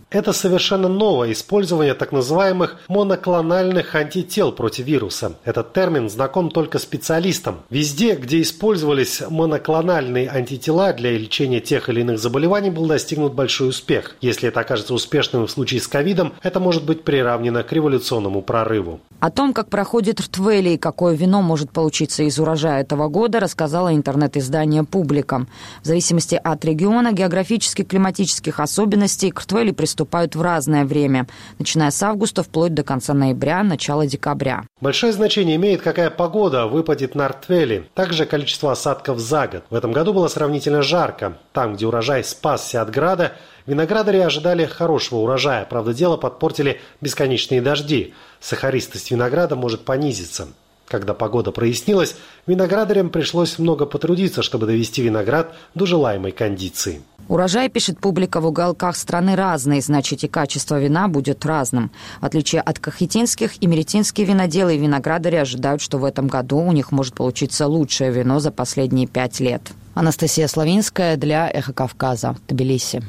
Это совершенно новое использование так называемых моноклональных антител против вируса. Этот термин знаком только специалистам. Везде, где использовались моноклональные антитела для лечения тех или иных заболеваний, был достигнут большой успех. Если это окажется успешным в случае с ковидом, это может быть приравнено к революционному прорыву. О том, как проходит ртвели и какое вино может получиться из урожая этого года, рассказало интернет-издание «Публика». В зависимости от региона, географических, климатических особенностей к ртвели приступают в разное время, начиная с августа вплоть до конца ноября, начала декабря. Большое значение имеет, какая погода выпадет на ртвели. Также количество осадков за год. В этом году было сравнительно жарко. Там, где урожай спасся от града, виноградари ожидали хорошего урожая. Правда, дело подпортили бесконечные дожди. Сахаристость винограда может понизиться. Когда погода прояснилась, виноградарям пришлось много потрудиться, чтобы довести виноград до желаемой кондиции. Урожай, пишет «Публика», в уголках страны разный, значит и качество вина будет разным. В отличие от кахетинских, имеретинские виноделы и виноградари ожидают, что в этом году у них может получиться лучшее вино за последние пять лет. Анастасия Славинская для «Эхо Кавказа», Тбилиси.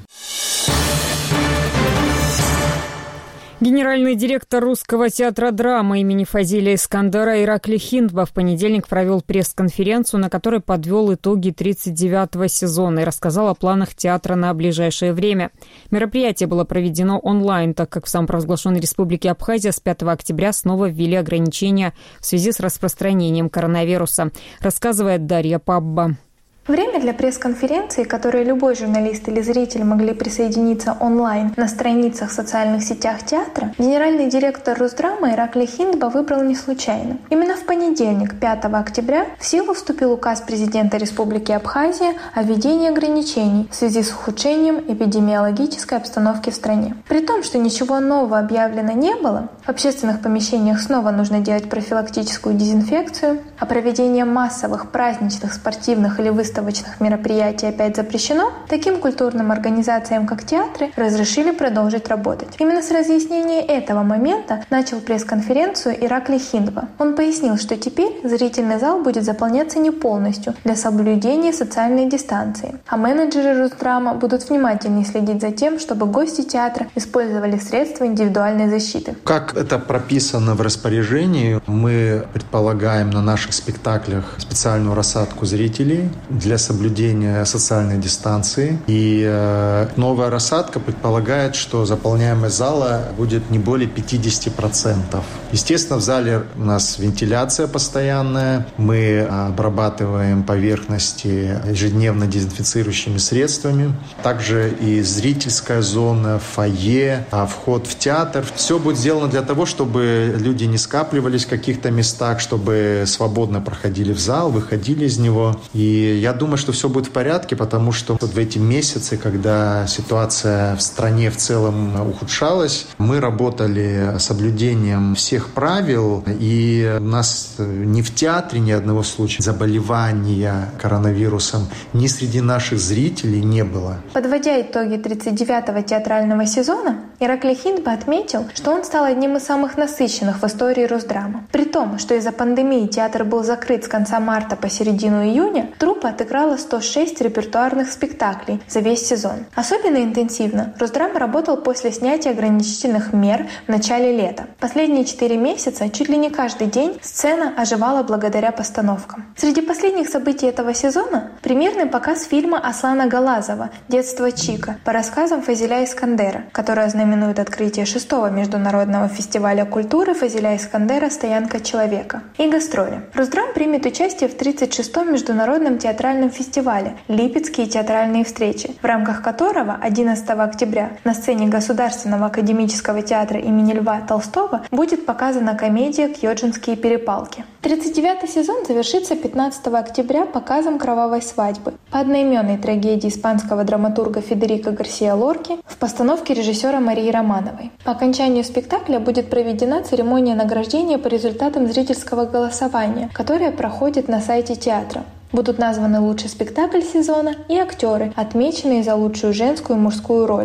Генеральный директор Русского театра драмы имени Фазиля Искандера Иракли Хиндба в понедельник провел пресс-конференцию, на которой подвел итоги тридцать девятого сезона и рассказал о планах театра на ближайшее время. Мероприятие было проведено онлайн, так как в самопровозглашенной республике Абхазия с пятого октября снова ввели ограничения в связи с распространением коронавируса, рассказывает Дарья Пабба. Время для пресс-конференции, к которой любой журналист или зритель могли присоединиться онлайн на страницах в социальных сетях театра, генеральный директор Русдрамы Иракли Хиндба выбрал не случайно. Именно в понедельник, пятого октября, в силу вступил указ президента Республики Абхазия о введении ограничений в связи с ухудшением эпидемиологической обстановки в стране. При том, что ничего нового объявлено не было, в общественных помещениях снова нужно делать профилактическую дезинфекцию, а проведение массовых праздничных, спортивных или выставочных выставочных мероприятий опять запрещено, таким культурным организациям, как театры, разрешили продолжить работать. Именно с разъяснения этого момента начал пресс-конференцию Иракли Хиндба. Он пояснил, что теперь зрительный зал будет заполняться не полностью для соблюдения социальной дистанции, а менеджеры Русдрама будут внимательнее следить за тем, чтобы гости театра использовали средства индивидуальной защиты. Как это прописано в распоряжении, мы предполагаем на наших спектаклях специальную рассадку зрителей для соблюдения социальной дистанции. И э, новая рассадка предполагает, что заполняемость зала будет не более пятьдесят процентов. Естественно, в зале у нас вентиляция постоянная. Мы обрабатываем поверхности ежедневно дезинфицирующими средствами. Также и зрительская зона, фойе, вход в театр. Все будет сделано для того, чтобы люди не скапливались в каких-то местах, чтобы свободно проходили в зал, выходили из него. И я думаю, что все будет в порядке, потому что вот в эти месяцы, когда ситуация в стране в целом ухудшалась, мы работали с соблюдением всех правил, и у нас ни в театре ни одного случая заболевания коронавирусом ни среди наших зрителей не было. Подводя итоги тридцать девятого театрального сезона, Иракли Хиндба отметил, что он стал одним из самых насыщенных в истории Русдрама. При том, что из-за пандемии театр был закрыт с конца марта по середину июня, труппа отыграла сто шесть репертуарных спектаклей за весь сезон. Особенно интенсивно Русдрам работал после снятия ограничительных мер в начале лета. Последние четыре месяца, чуть ли не каждый день, сцена оживала благодаря постановкам. Среди последних событий этого сезона – премьерный показ фильма Аслана Галазова «Детство Чика» по рассказам Фазиля Искандера, который ознаменует открытие шестого международного фестиваля культуры Фазиля Искандера «Стоянка человека» и гастроли. Русдрам примет участие в тридцать шестом международном театральном фестивале «Липецкие театральные встречи», в рамках которого одиннадцатого октября на сцене Государственного академического театра имени Льва Толстого будет показана комедия «Кьоджинские перепалки». тридцать девятый сезон завершится пятнадцатого октября показом «Кровавой свадьбы» по одноименной трагедии испанского драматурга Федерико Гарсиа Лорки в постановке режиссера Марии Романовой. По окончанию спектакля будет проведена церемония награждения по результатам зрительского голосования, которое проходит на сайте театра. Будут названы лучший спектакль сезона и актеры, отмеченные за лучшую женскую и мужскую роли.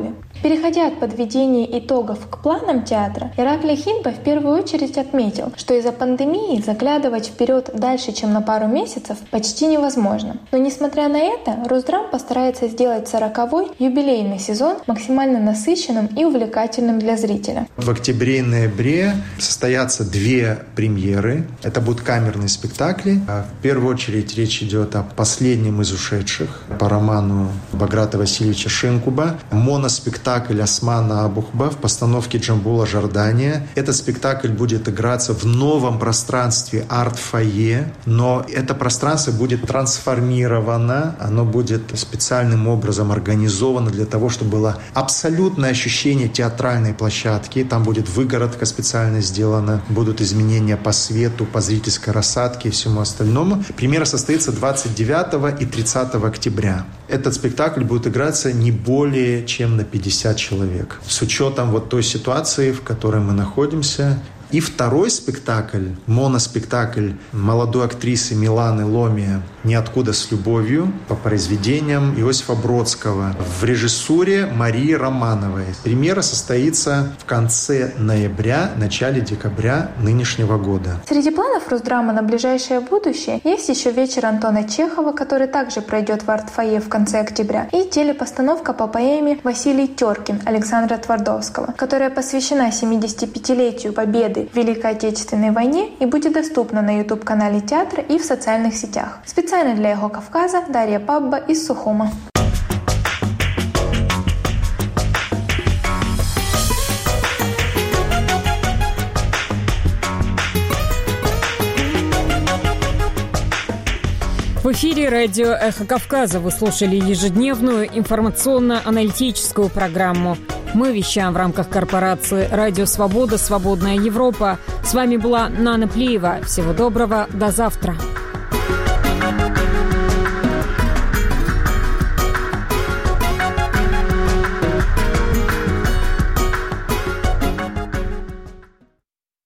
Переходя от подведения итогов к планам театра, Ираклий Хинба в первую очередь отметил, что из-за пандемии заглядывать вперед дальше, чем на пару месяцев, почти невозможно. Но несмотря на это, Росдрам постарается сделать сороковой юбилейный сезон максимально насыщенным и увлекательным для зрителя. В октябре и ноябре состоятся две премьеры. Это будут камерные спектакли. В первую очередь речь идет о последнем из ушедших по роману Баграта Васильевича Шинкуба. Моноспектакль Османа Абухба в постановке Джамбула Жордания. Этот спектакль будет играться в новом пространстве арт-фойе, но это пространство будет трансформировано, оно будет специальным образом организовано для того, чтобы было абсолютное ощущение театральной площадки. Там будет выгородка специально сделана, будут изменения по свету, по зрительской рассадке и всему остальному. Премьера состоится двадцать девятого и тридцатого октября. Этот спектакль будет играться не более чем на пятьдесят человек. С учетом вот той ситуации, в которой мы находимся. И второй спектакль, моноспектакль молодой актрисы Миланы Ломи «Ниоткуда с любовью» по произведениям Иосифа Бродского в режиссуре Марии Романовой. Премьера состоится в конце ноября, начале декабря нынешнего года. Среди планов Росдрама на ближайшее будущее есть еще вечер Антона Чехова, который также пройдет в арт-фойе в конце октября, и телепостановка по поэме «Василий Теркин» Александра Твардовского, которая посвящена семидесятипятилетию победы в Великой Отечественной войне и будет доступна на YouTube-канале театра и в социальных сетях. Специально для Эхо Кавказа Дарья Пабба из Сухума. В эфире радио «Эхо Кавказа» вы слушали ежедневную информационно-аналитическую программу. Мы вещаем в рамках корпорации «Радио Свобода. Свободная Европа». С вами была Нана Плиева. Всего доброго. До завтра.